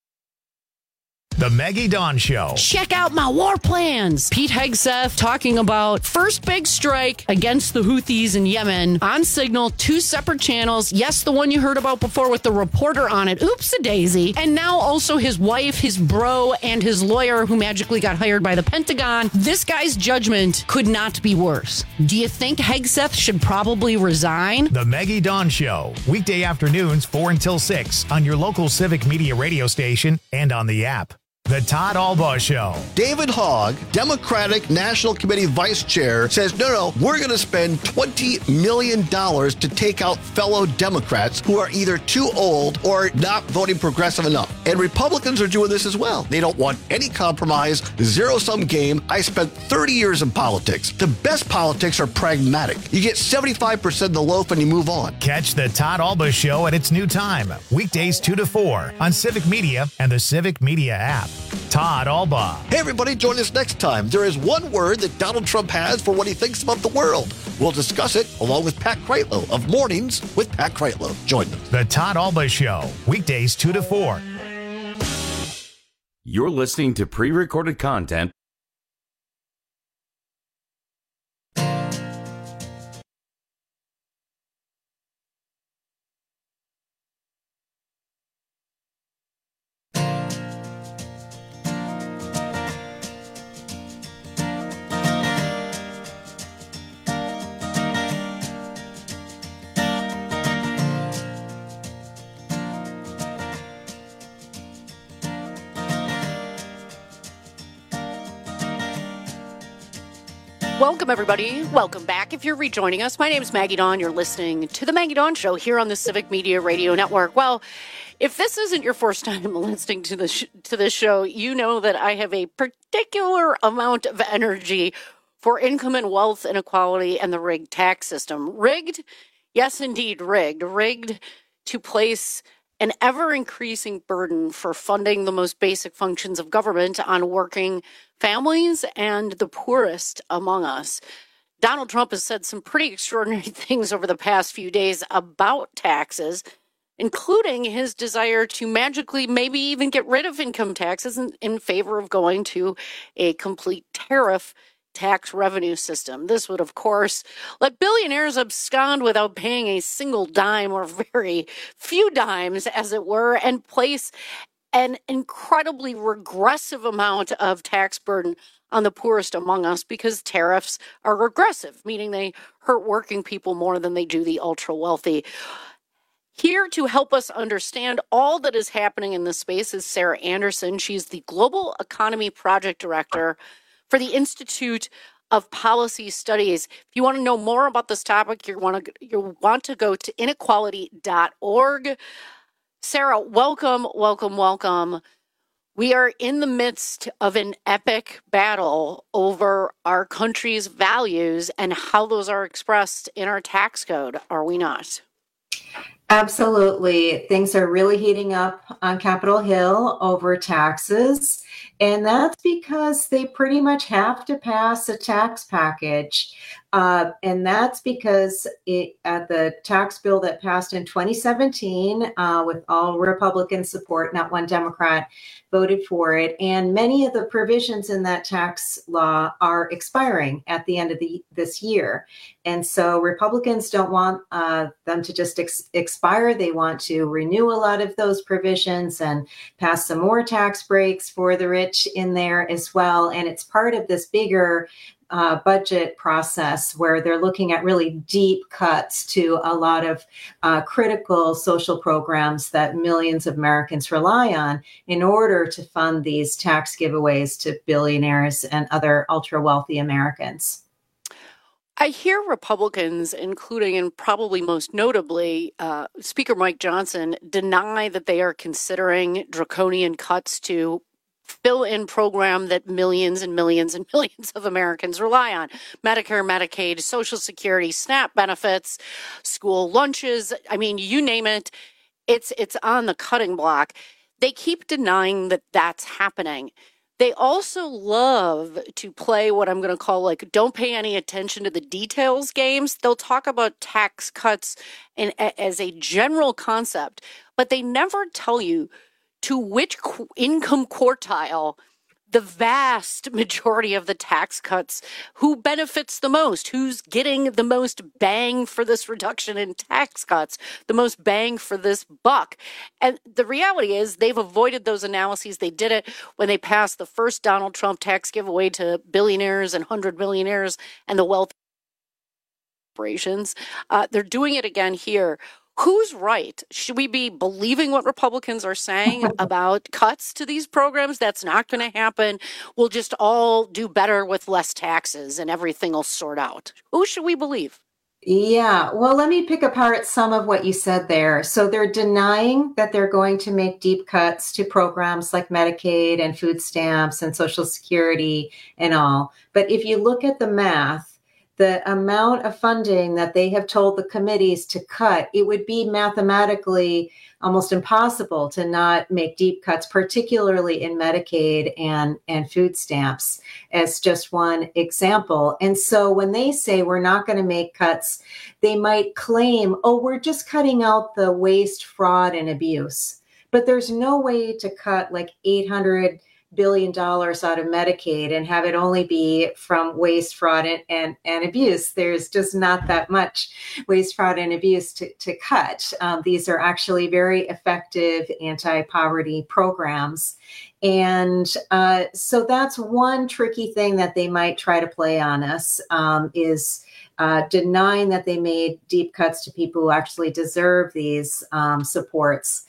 [SPEAKER 1] The Maggie Dawn Show.
[SPEAKER 17] Check out my war plans. Pete Hegseth talking about first big strike against the Houthis in Yemen on Signal, 2 separate channels. Yes, the one you heard about before with the reporter on it. Oops-a-daisy. And now also his wife, his bro, and his lawyer who magically got hired by the Pentagon. This guy's judgment could not be worse. Do you think Hegseth should probably resign?
[SPEAKER 1] The Maggie Dawn Show. Weekday afternoons 4 until 6 on your local Civic Media radio station and on the app. The Todd Albaugh Show.
[SPEAKER 15] David Hogg, Democratic National Committee Vice Chair, says, no, we're going to spend $20 million to take out fellow Democrats who are either too old or not voting progressive enough. And Republicans are doing this as well. They don't want any compromise, zero-sum game. I spent 30 years in politics. The best politics are pragmatic. You get 75% of the loaf and you move on.
[SPEAKER 1] Catch the Todd Albaugh Show at its new time, weekdays 2 to 4 on Civic Media and the Civic Media app. Todd Albaugh.
[SPEAKER 15] Hey, everybody, join us next time. There is one word that Donald Trump has for what he thinks about the world. We'll discuss it along with Pat Kreitlow of Mornings with Pat Kreitlow. Join us.
[SPEAKER 1] The Todd Albaugh Show, weekdays 2 to 4.
[SPEAKER 28] You're listening to pre-recorded content.
[SPEAKER 17] Welcome, everybody. Welcome back. If you're rejoining us, my name is Maggie Dawn. You're listening to The Maggie Dawn Show here on the Civic Media Radio Network. Well, if this isn't your first time listening to this show, you know that I have a particular amount of energy for income and wealth inequality and the rigged tax system. Rigged? Yes, indeed, rigged. Rigged to place an ever-increasing burden for funding the most basic functions of government on working families and the poorest among us. Donald Trump has said some pretty extraordinary things over the past few days about taxes, including his desire to magically maybe even get rid of income taxes in favor of going to a complete tariff tax revenue system. This would, of course, let billionaires abscond without paying a single dime or very few dimes, as it were, and place an incredibly regressive amount of tax burden on the poorest among us because tariffs are regressive, meaning they hurt working people more than they do the ultra wealthy. Here to help us understand all that is happening in this space is Sarah Anderson. She's the Global Economy Project Director for the Institute of Policy Studies. If you want to know more about this topic, you want to go to inequality.org. Sarah, welcome. We are in the midst of an epic battle over our country's values and how those are expressed in our tax code, are we not?
[SPEAKER 10] Absolutely. Things are really heating up on Capitol Hill over taxes. And that's because they pretty much have to pass a tax package. And that's because the tax bill that passed in 2017 with all Republican support, not one Democrat, voted for it. And many of the provisions in that tax law are expiring at the end of this year. And so Republicans don't want them to just expire. They want to renew a lot of those provisions and pass some more tax breaks for the rich in there as well. And it's part of this bigger budget process where they're looking at really deep cuts to a lot of critical social programs that millions of Americans rely on in order to fund these tax giveaways to billionaires and other ultra wealthy Americans.
[SPEAKER 17] I hear Republicans, including and probably most notably Speaker Mike Johnson, deny that they are considering draconian cuts to fill-in program that millions and millions and millions of Americans rely on. Medicare, Medicaid, Social Security, SNAP benefits, school lunches. I mean, you name it, it's on the cutting block. They keep denying that that's happening. They also love to play what I'm going to call like don't pay any attention to the details games. They'll talk about tax cuts as a general concept, but they never tell you to which income quartile the vast majority of the tax cuts, who benefits the most, who's getting the most bang for this reduction in tax cuts, the most bang for this buck. And the reality is they've avoided those analyses. They did it when they passed the first Donald Trump tax giveaway to billionaires and 100 millionaires and the wealthy corporations. They're doing it again here. who's right? Should we be believing what Republicans are saying about cuts to these programs? That's not going to happen. We'll just all do better with less taxes and everything will sort out. Who should we believe?
[SPEAKER 10] Yeah, well, let me pick apart some of what you said there. So they're denying that they're going to make deep cuts to programs like Medicaid and food stamps and Social Security and all. But if you look at the math, the amount of funding that they have told the committees to cut, it would be mathematically almost impossible to not make deep cuts, particularly in Medicaid and food stamps, as just one example. And so when they say we're not going to make cuts, they might claim, oh, we're just cutting out the waste, fraud, and abuse. But there's no way to cut like $800 billion out of Medicaid and have it only be from waste, fraud, and abuse. There's just not that much waste, fraud, and abuse to cut. These are actually very effective anti-poverty programs. And so that's one tricky thing that they might try to play on us, is denying that they made deep cuts to people who actually deserve these supports.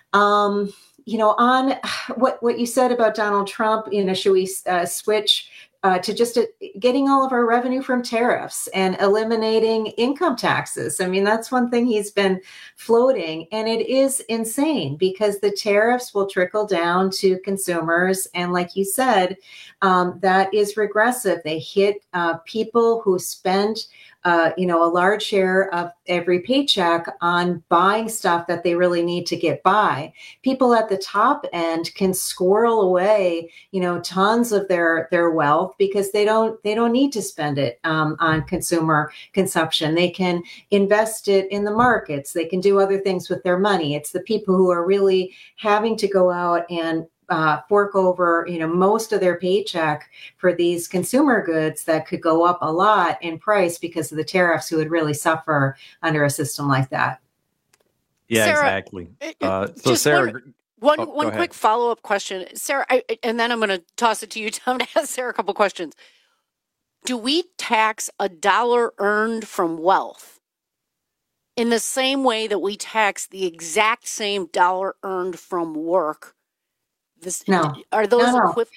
[SPEAKER 10] On what you said about Donald Trump, should we switch to just getting all of our revenue from tariffs and eliminating income taxes? I mean, that's one thing he's been floating, and it is insane because the tariffs will trickle down to consumers. And like you said, that is regressive. They hit people who spend a large share of every paycheck on buying stuff that they really need to get by. People at the top end can squirrel away, tons of their wealth because they don't need to spend it on consumer consumption. They can invest it in the markets. They can do other things with their money. It's the people who are really having to go out and fork over, most of their paycheck for these consumer goods that could go up a lot in price because of the tariffs, who would really suffer under a system like that.
[SPEAKER 19] Yeah,
[SPEAKER 17] Sarah,
[SPEAKER 19] exactly. So Sarah,
[SPEAKER 17] one quick follow-up question, Sarah, and then I'm going to toss it to you, Tom, to ask Sarah a couple questions. Do we tax a dollar earned from wealth in the same way that we tax the exact same dollar earned from work?
[SPEAKER 10] No.
[SPEAKER 17] Are those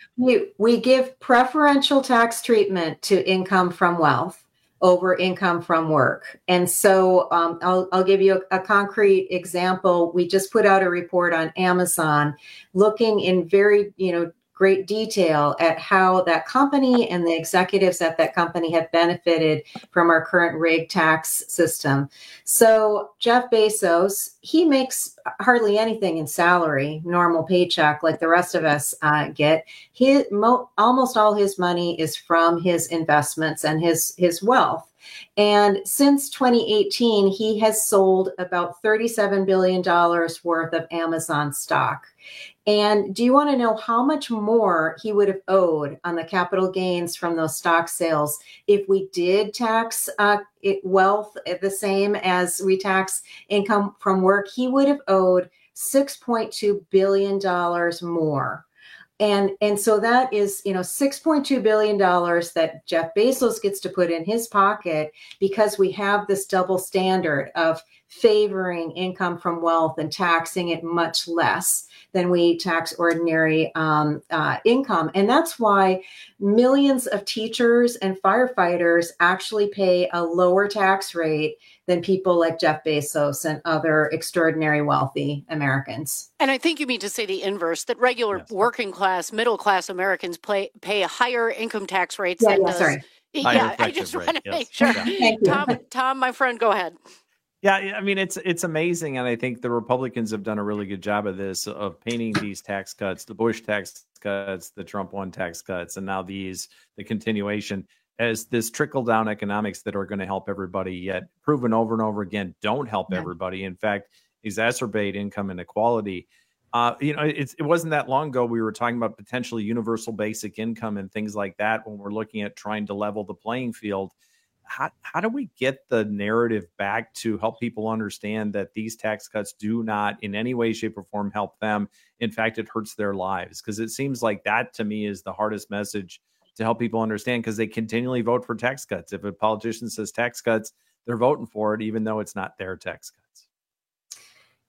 [SPEAKER 10] we give preferential tax treatment to income from wealth over income from work. And so I'll give you a concrete example. We just put out a report on Amazon looking in very, great detail at how that company and the executives at that company have benefited from our current rig tax system. So Jeff Bezos, he makes hardly anything in salary, normal paycheck like the rest of us get. Almost all his money is from his investments and his wealth. And since 2018, he has sold about $37 billion worth of Amazon stock. And do you want to know how much more he would have owed on the capital gains from those stock sales if we did tax wealth the same as we tax income from work? He would have owed $6.2 billion more. And so that is, $6.2 billion that Jeff Bezos gets to put in his pocket because we have this double standard of favoring income from wealth and taxing it much less than we tax ordinary income. And that's why millions of teachers and firefighters actually pay a lower tax rate than people like Jeff Bezos and other extraordinary wealthy Americans.
[SPEAKER 17] And I think you mean to say the inverse, that regular working class, middle class Americans pay higher income tax rates than
[SPEAKER 10] sorry.
[SPEAKER 17] Yeah, I just want to make sure. Tom, my friend, go ahead.
[SPEAKER 19] Yeah, I mean, it's amazing. And I think the Republicans have done a really good job of this, of painting these tax cuts, the Bush tax cuts, the Trump 1 tax cuts, and now the continuation, as this trickle-down economics that are going to help everybody, yet proven over and over again don't help everybody. In fact, exacerbate income inequality. It wasn't that long ago we were talking about potentially universal basic income and things like that when we're looking at trying to level the playing field. How do we get the narrative back to help people understand that these tax cuts do not in any way, shape, or form help them? In fact, it hurts their lives, because it seems like that to me is the hardest message to help people understand, because they continually vote for tax cuts. If a politician says tax cuts, they're voting for it, even though it's not their tax cuts.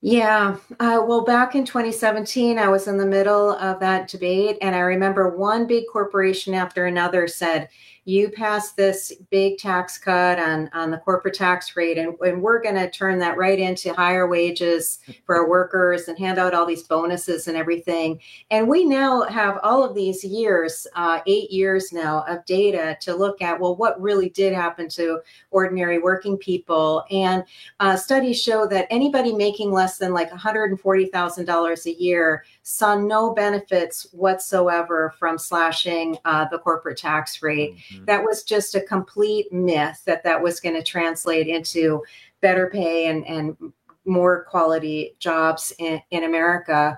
[SPEAKER 10] Yeah. Well, back in 2017, I was in the middle of that debate, and I remember one big corporation after another said, you passed this big tax cut on the corporate tax rate, and we're going to turn that right into higher wages for our workers and hand out all these bonuses and everything. And we now have all of these years, 8 years now, of data to look at, well, what really did happen to ordinary working people. And studies show that anybody making less than like $140,000 a year saw no benefits whatsoever from slashing the corporate tax rate. That was just a complete myth that was going to translate into better pay and more quality jobs in America.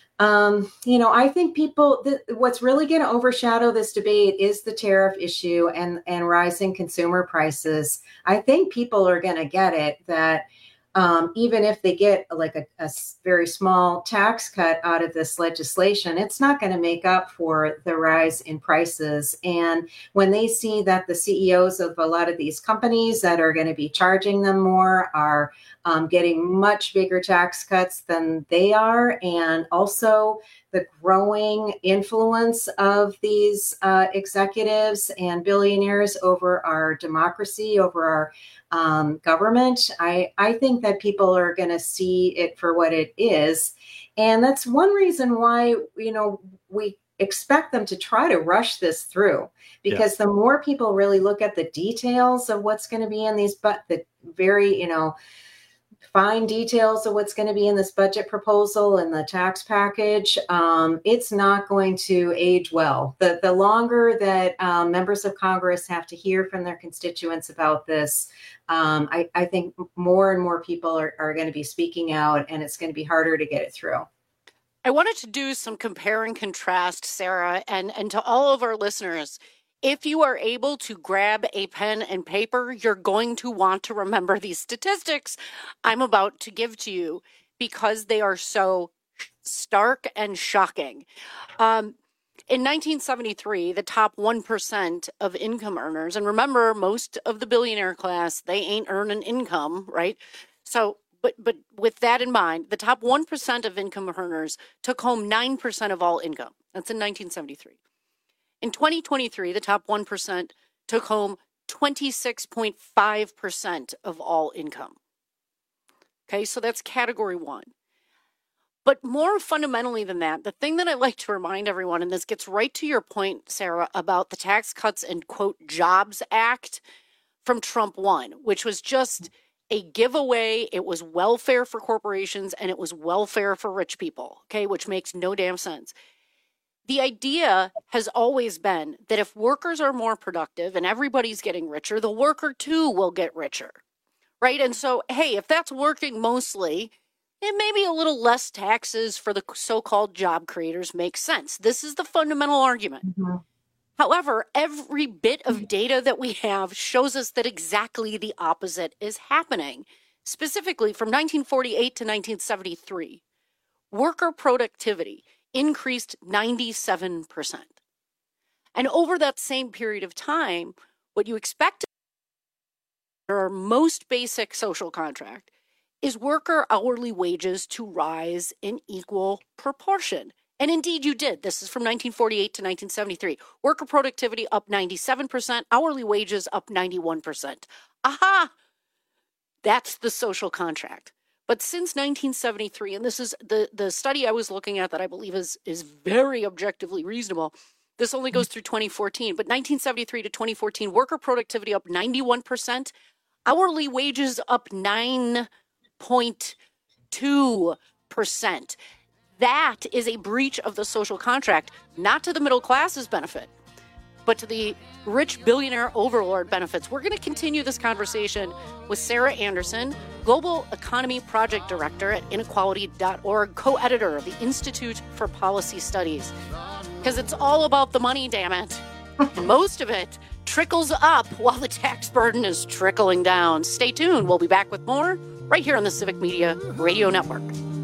[SPEAKER 10] I think what's really going to overshadow this debate is the tariff issue and rising consumer prices. I think people are going to get it that even if they get like a very small tax cut out of this legislation, it's not going to make up for the rise in prices. And when they see that the CEOs of a lot of these companies that are going to be charging them more are getting much bigger tax cuts than they are, and also the growing influence of these executives and billionaires over our democracy, over our government, I think that people are going to see it for what it is. And that's one reason why, we expect them to try to rush this through, because the more people really look at the details of what's going to be in these, but the very, fine details of what's going to be in this budget proposal and the tax package, it's not going to age well. The longer that members of Congress have to hear from their constituents about this, I think more and more people are going to be speaking out, and it's going to be harder to get it through.
[SPEAKER 17] I wanted to do some compare and contrast, Sarah, and to all of our listeners. If you are able to grab a pen and paper, you're going to want to remember these statistics I'm about to give to you, because they are so stark and shocking. In 1973, the top 1% of income earners, and remember, most of the billionaire class, they ain't earning income, right? So, but with that in mind, the top 1% of income earners took home 9% of all income. That's in 1973. In 2023, the top 1% took home 26.5% of all income. Okay, so that's category one. But more fundamentally than that, the thing that I like to remind everyone, and this gets right to your point, Sarah, about the Tax Cuts and, quote, Jobs Act from Trump 1, which was just a giveaway. It was welfare for corporations and it was welfare for rich people, okay, which makes no damn sense. The idea has always been that if workers are more productive and everybody's getting richer, the worker too will get richer, right? And so, hey, if that's working mostly, then maybe a little less taxes for the so-called job creators makes sense. This is the fundamental argument. Mm-hmm. However, every bit of data that we have shows us that exactly the opposite is happening. Specifically, from 1948 to 1973, worker productivity increased 97%. And over that same period of time, what you expect under our most basic social contract is worker hourly wages to rise in equal proportion. And indeed you did. This is from 1948 to 1973. Worker productivity up 97%, hourly wages up 91%. Aha! That's the social contract. But since 1973, and this is the study I was looking at that I believe is very objectively reasonable, this only goes through 2014, but 1973 to 2014, worker productivity up 91%, hourly wages up 9.2%. That is a breach of the social contract, not to the middle class's benefit, but to the rich billionaire overlord benefits. We're going to continue this conversation with Sarah Anderson, Global Economy Project Director at Inequality.org, co-editor of the Institute for Policy Studies. Because it's all about the money, damn it. And most of it trickles up while the tax burden is trickling down. Stay tuned. We'll be back with more right here on the Civic Media Radio Network.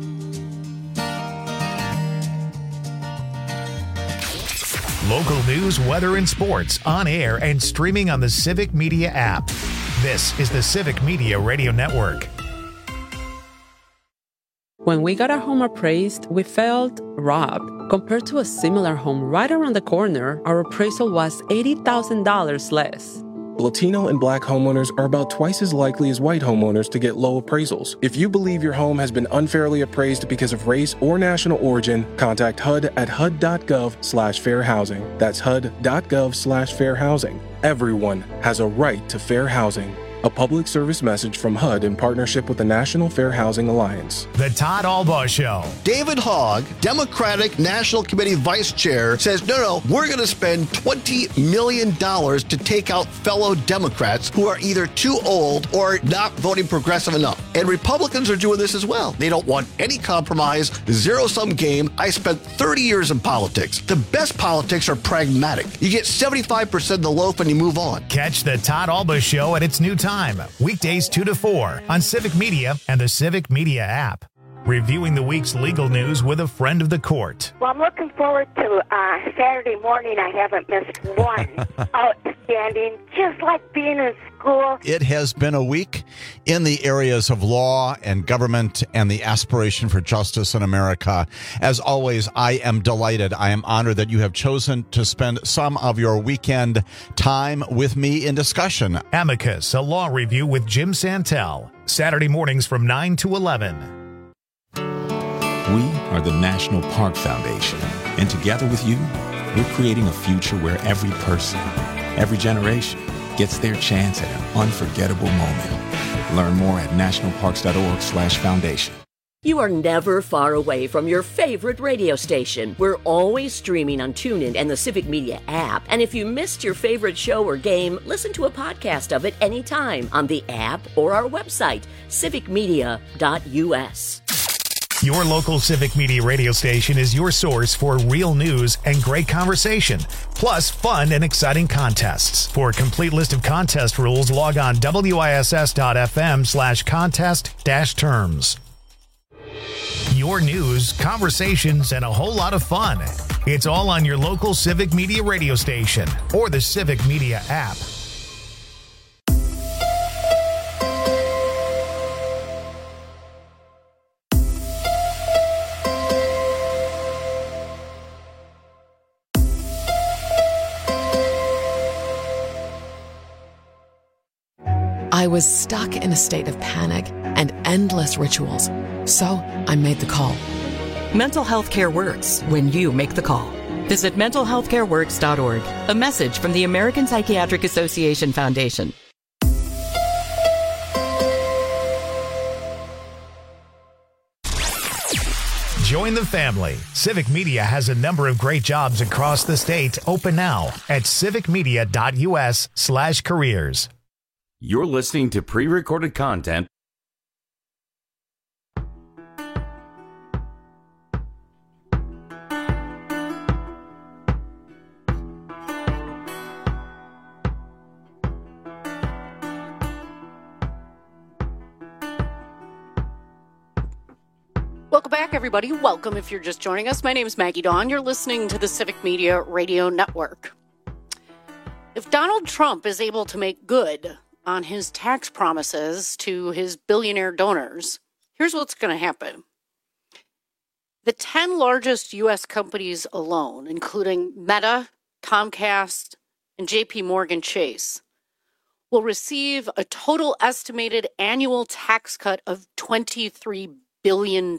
[SPEAKER 1] Local news, weather, and sports on air and streaming on the Civic Media app. This is the Civic Media Radio Network.
[SPEAKER 11] When we got our home appraised, we felt robbed. Compared to a similar home right around the corner, our appraisal was $80,000 less.
[SPEAKER 14] Latino and Black homeowners are about twice as likely as white homeowners to get low appraisals. If you believe your home has been unfairly appraised because of race or national origin, contact HUD at HUD.gov/fair housing. That's HUD.gov/fair housing. Everyone has a right to fair housing. A public service message from HUD in partnership with the National Fair Housing Alliance.
[SPEAKER 1] The Todd Albaugh Show.
[SPEAKER 15] David Hogg, Democratic National Committee Vice Chair, says, no, we're going to spend $20 million to take out fellow Democrats who are either too old or not voting progressive enough. And Republicans are doing this as well. They don't want any compromise, zero-sum game. I spent 30 years in politics. The best politics are pragmatic. You get 75% of the loaf and you move on.
[SPEAKER 1] Catch the Todd Albaugh Show at its new time, weekdays 2 to 4 on Civic Media and the Civic Media app. Reviewing the week's legal news with a friend of the court.
[SPEAKER 16] Well, I'm looking forward to Saturday morning. I haven't missed one. Outstanding, just like being in school.
[SPEAKER 18] It has been a week in the areas of law and government and the aspiration for justice in America. As always, I am delighted. I am honored that you have chosen to spend some of your weekend time with me in discussion.
[SPEAKER 1] Amicus, a law review with Jim Santel. Saturday mornings from 9 to 11.
[SPEAKER 20] We are the National Park Foundation, and together with you, we're creating a future where every person, every generation gets their chance at an unforgettable moment. Learn more at nationalparks.org/foundation.
[SPEAKER 27] You are never far away from your favorite radio station. We're always streaming on TuneIn and the Civic Media app. And if you missed your favorite show or game, listen to a podcast of it anytime on the app or our website, civicmedia.us.
[SPEAKER 1] Your local Civic Media radio station is your source for real news and great conversation, plus fun and exciting contests. For a complete list of contest rules, log on wiss.fm/contest-terms. Your news, conversations, and a whole lot of fun. It's all on your local Civic Media radio station or the Civic Media app.
[SPEAKER 21] I was stuck in a state of panic and endless rituals, so I made the call.
[SPEAKER 22] Mental health care works when you make the call. Visit mentalhealthcareworks.org. A message from the American Psychiatric Association Foundation.
[SPEAKER 1] Join the family. Civic Media has a number of great jobs across the state open now at civicmedia.us/careers.
[SPEAKER 28] You're listening to pre-recorded content.
[SPEAKER 17] Welcome back, everybody. Welcome if you're just joining us. My name is Maggie Dawn. You're listening to the Civic Media Radio Network. If Donald Trump is able to make good on his tax promises to his billionaire donors, here's what's going to happen. The 10 largest U.S. companies alone, including Meta, Comcast, and JP Morgan Chase, will receive a total estimated annual tax cut of $23 billion.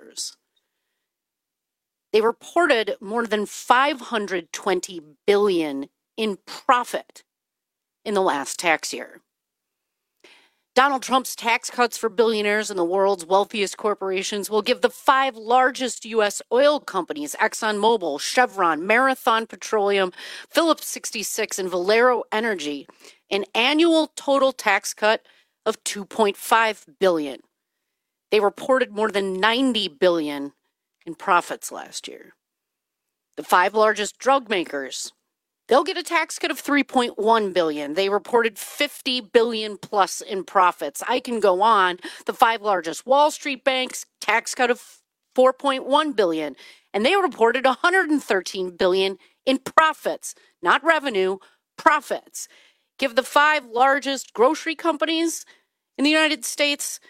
[SPEAKER 17] They reported more than $520 billion in profit in the last tax year. Donald Trump's tax cuts for billionaires and the world's wealthiest corporations will give the 5 largest U.S. oil companies, ExxonMobil, Chevron, Marathon Petroleum, Phillips 66, and Valero Energy, an annual total tax cut of $2.5 billion. They reported more than $90 billion in profits last year. The 5 largest drug makers, they'll get a tax cut of $3.1 billion. They reported $50 billion plus in profits. I can go on. The 5 largest Wall Street banks, tax cut of $4.1 billion. And they reported $113 billion in profits, not revenue, profits. Give the 5 largest grocery companies in the United States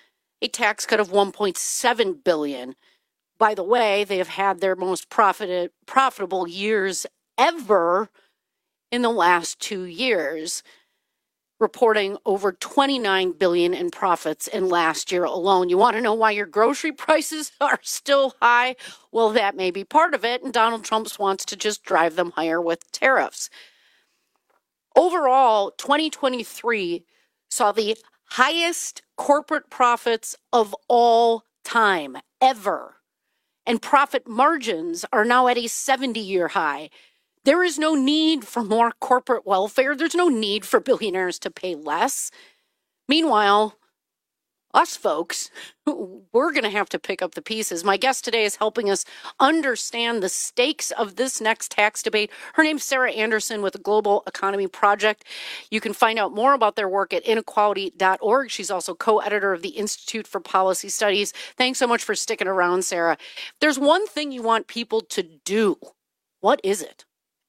[SPEAKER 17] a tax cut of $1.7 billion. By the way, they have had their most profitable years ever in the last 2 years, reporting over $29 billion in profits in last year alone. You want to know why your grocery prices are still high? Well, that may be part of it, and Donald Trump wants to just drive them higher with tariffs. Overall, 2023 saw the highest corporate profits of all time, ever. And profit margins are now at a 70-year high. There is no need for more corporate welfare. There's no need for billionaires to pay less. Meanwhile, us folks, we're going to have to pick up the pieces. My guest today is helping us understand the stakes of this next tax debate. Her name's Sarah Anderson with the Global Economy Project. You can find out more about their work at inequality.org. She's also co-editor of the Institute for Policy Studies. Thanks so much for sticking around, Sarah. If there's one thing you want people to do, what is it?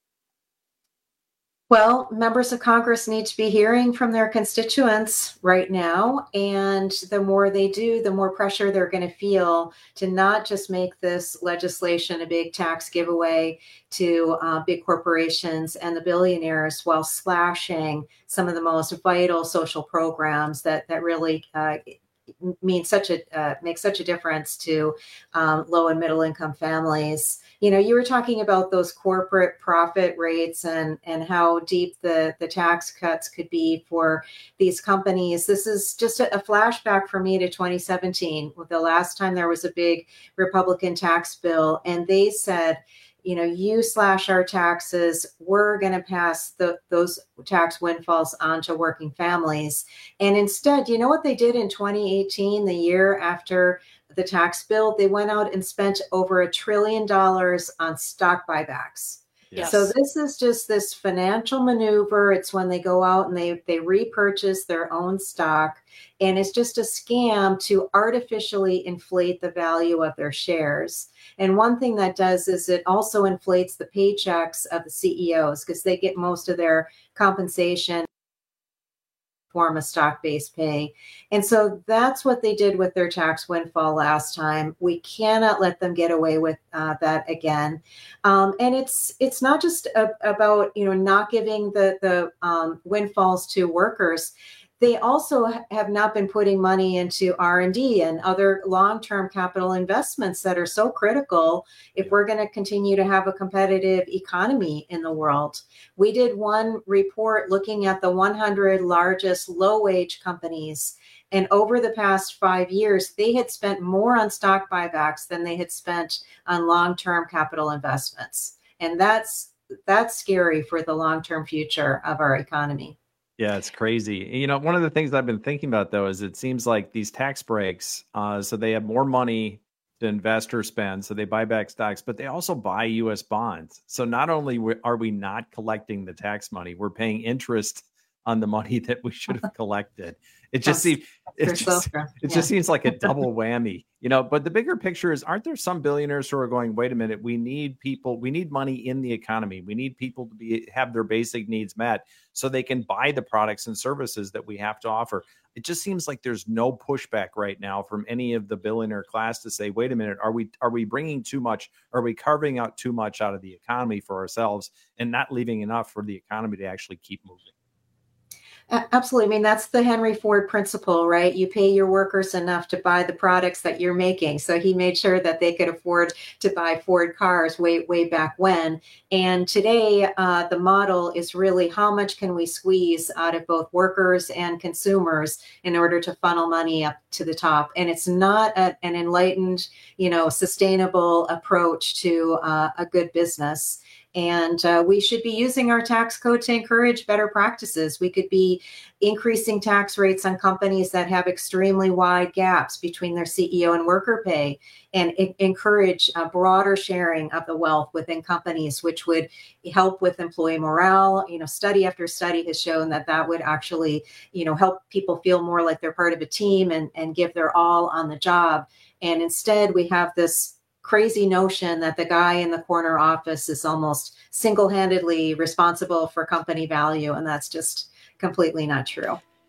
[SPEAKER 10] Well, members of Congress need to be hearing from their constituents right now. And the more they do, the more pressure they're going to feel to not just make this legislation a big tax giveaway to big corporations and the billionaires while slashing some of the most vital social programs that really make such a difference to low and middle income families. You know, you were talking about those corporate profit rates and how deep the tax cuts could be for these companies. This is just a flashback for me to 2017, the last time there was a big Republican tax bill, and they said, you know, you slash our taxes, we're going to pass those tax windfalls on to working families. And instead, you know what they did in 2018, the year after the tax bill? They went out and spent over $1 trillion on stock buybacks. Yes. So this is just this financial maneuver. It's when they go out and they repurchase their own stock. And it's just a scam to artificially inflate the value of their shares. And one thing that does is it also inflates the paychecks of the CEOs because they get most of their compensation form of stock-based pay. And so that's what they did with their tax windfall last time. We cannot let them get away with that again. And it's not just about, you know, not giving the windfalls to workers. They also have not been putting money into R&D and other long-term capital investments that are so critical if we're going to continue to have a competitive economy in the world. We did one report looking at the 100 largest low-wage companies. And over the past 5 years, they had spent more on stock buybacks than they had spent on long-term capital investments. And that's scary for the long-term future of our economy.
[SPEAKER 19] Yeah, it's crazy. You know, one of the things I've been thinking about, though, is it seems like these tax breaks, so they have more money to invest or spend, so they buy back stocks, but they also buy U.S. bonds. So not only are we not collecting the tax money, we're paying interest on the money that we should have collected. It just seems just seems like a double whammy, you know. But the bigger picture is, aren't there some billionaires who are going, wait a minute, we need money in the economy. We need people to have their basic needs met so they can buy the products and services that we have to offer. It just seems like there's no pushback right now from any of the billionaire class to say, wait a minute, are we bringing too much? Are we carving out too much out of the economy for ourselves and not leaving enough for the economy to actually keep moving?
[SPEAKER 10] Absolutely. I mean, that's the Henry Ford principle, right? You pay your workers enough to buy the products that you're making. So he made sure that they could afford to buy Ford cars way back when. And today, the model is really how much can we squeeze out of both workers and consumers in order to funnel money up to the top. And it's not an enlightened, you know, sustainable approach to a good business. And we should be using our tax code to encourage better practices. We could be increasing tax rates on companies that have extremely wide gaps between their CEO and worker pay, and encourage a broader sharing of the wealth within companies, which would help with employee morale. You know, study after study has shown that would actually, you know, help people feel more like they're part of a team and give their all on the job. And instead, we have this crazy notion that the guy in the corner office is almost single-handedly responsible for company value, and that's just completely not true.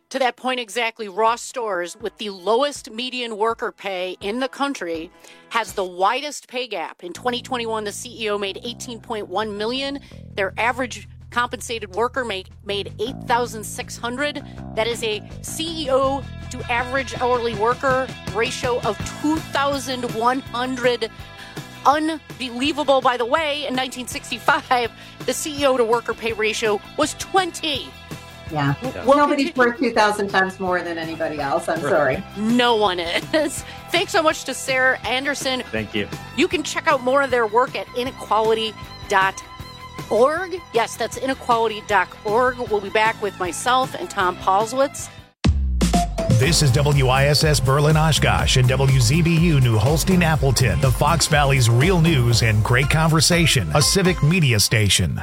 [SPEAKER 17] To that point exactly, Ross Stores, with the lowest median worker pay in the country, has the widest pay gap. In 2021, the CEO made $18.1 million. Their average compensated worker made $8,600. That is a CEO to average hourly worker ratio of 2,100. Unbelievable. By the way, in 1965, the CEO to worker pay ratio was 20.
[SPEAKER 10] Yeah. Nobody's worth 2,000 times more than anybody else. I'm sorry.
[SPEAKER 17] No one is. Thanks so much to Sarah Anderson.
[SPEAKER 19] Thank you.
[SPEAKER 17] You can check out more of their work at inequality.org. Yes, that's inequality.org. We'll be back with myself and Tom Paulswitz.
[SPEAKER 1] This is WISS Berlin Oshkosh and WZBU New Holstein Appleton, the Fox Valley's real news and great conversation, a civic media station.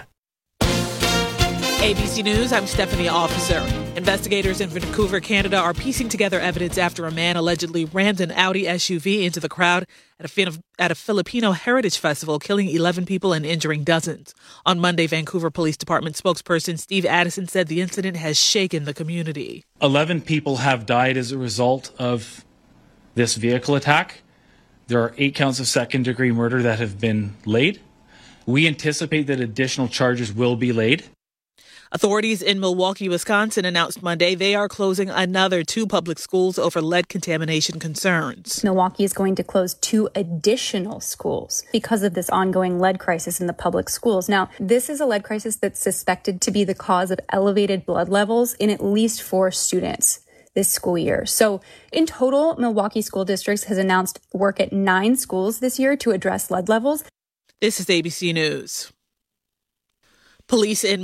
[SPEAKER 3] ABC News, I'm Stephanie Officer. Investigators in Vancouver, Canada are piecing together evidence after a man allegedly rammed an Audi SUV into the crowd at a Filipino heritage festival, killing 11 people and injuring dozens. On Monday, Vancouver Police Department spokesperson Steve Addison said the incident has shaken the community.
[SPEAKER 2] 11 people have died as a result of this vehicle attack. There are 8 counts of second-degree murder that have been laid. We anticipate that additional charges will be laid.
[SPEAKER 3] Authorities in Milwaukee, Wisconsin announced Monday they are closing another 2 public schools over lead contamination concerns.
[SPEAKER 4] Milwaukee is going to close 2 additional schools because of this ongoing lead crisis in the public schools. Now, this is a lead crisis that's suspected to be the cause of elevated blood levels in at least 4 students this school year. So in total, Milwaukee School Districts has announced work at 9 schools this year to address lead levels.
[SPEAKER 3] This is ABC News. Police in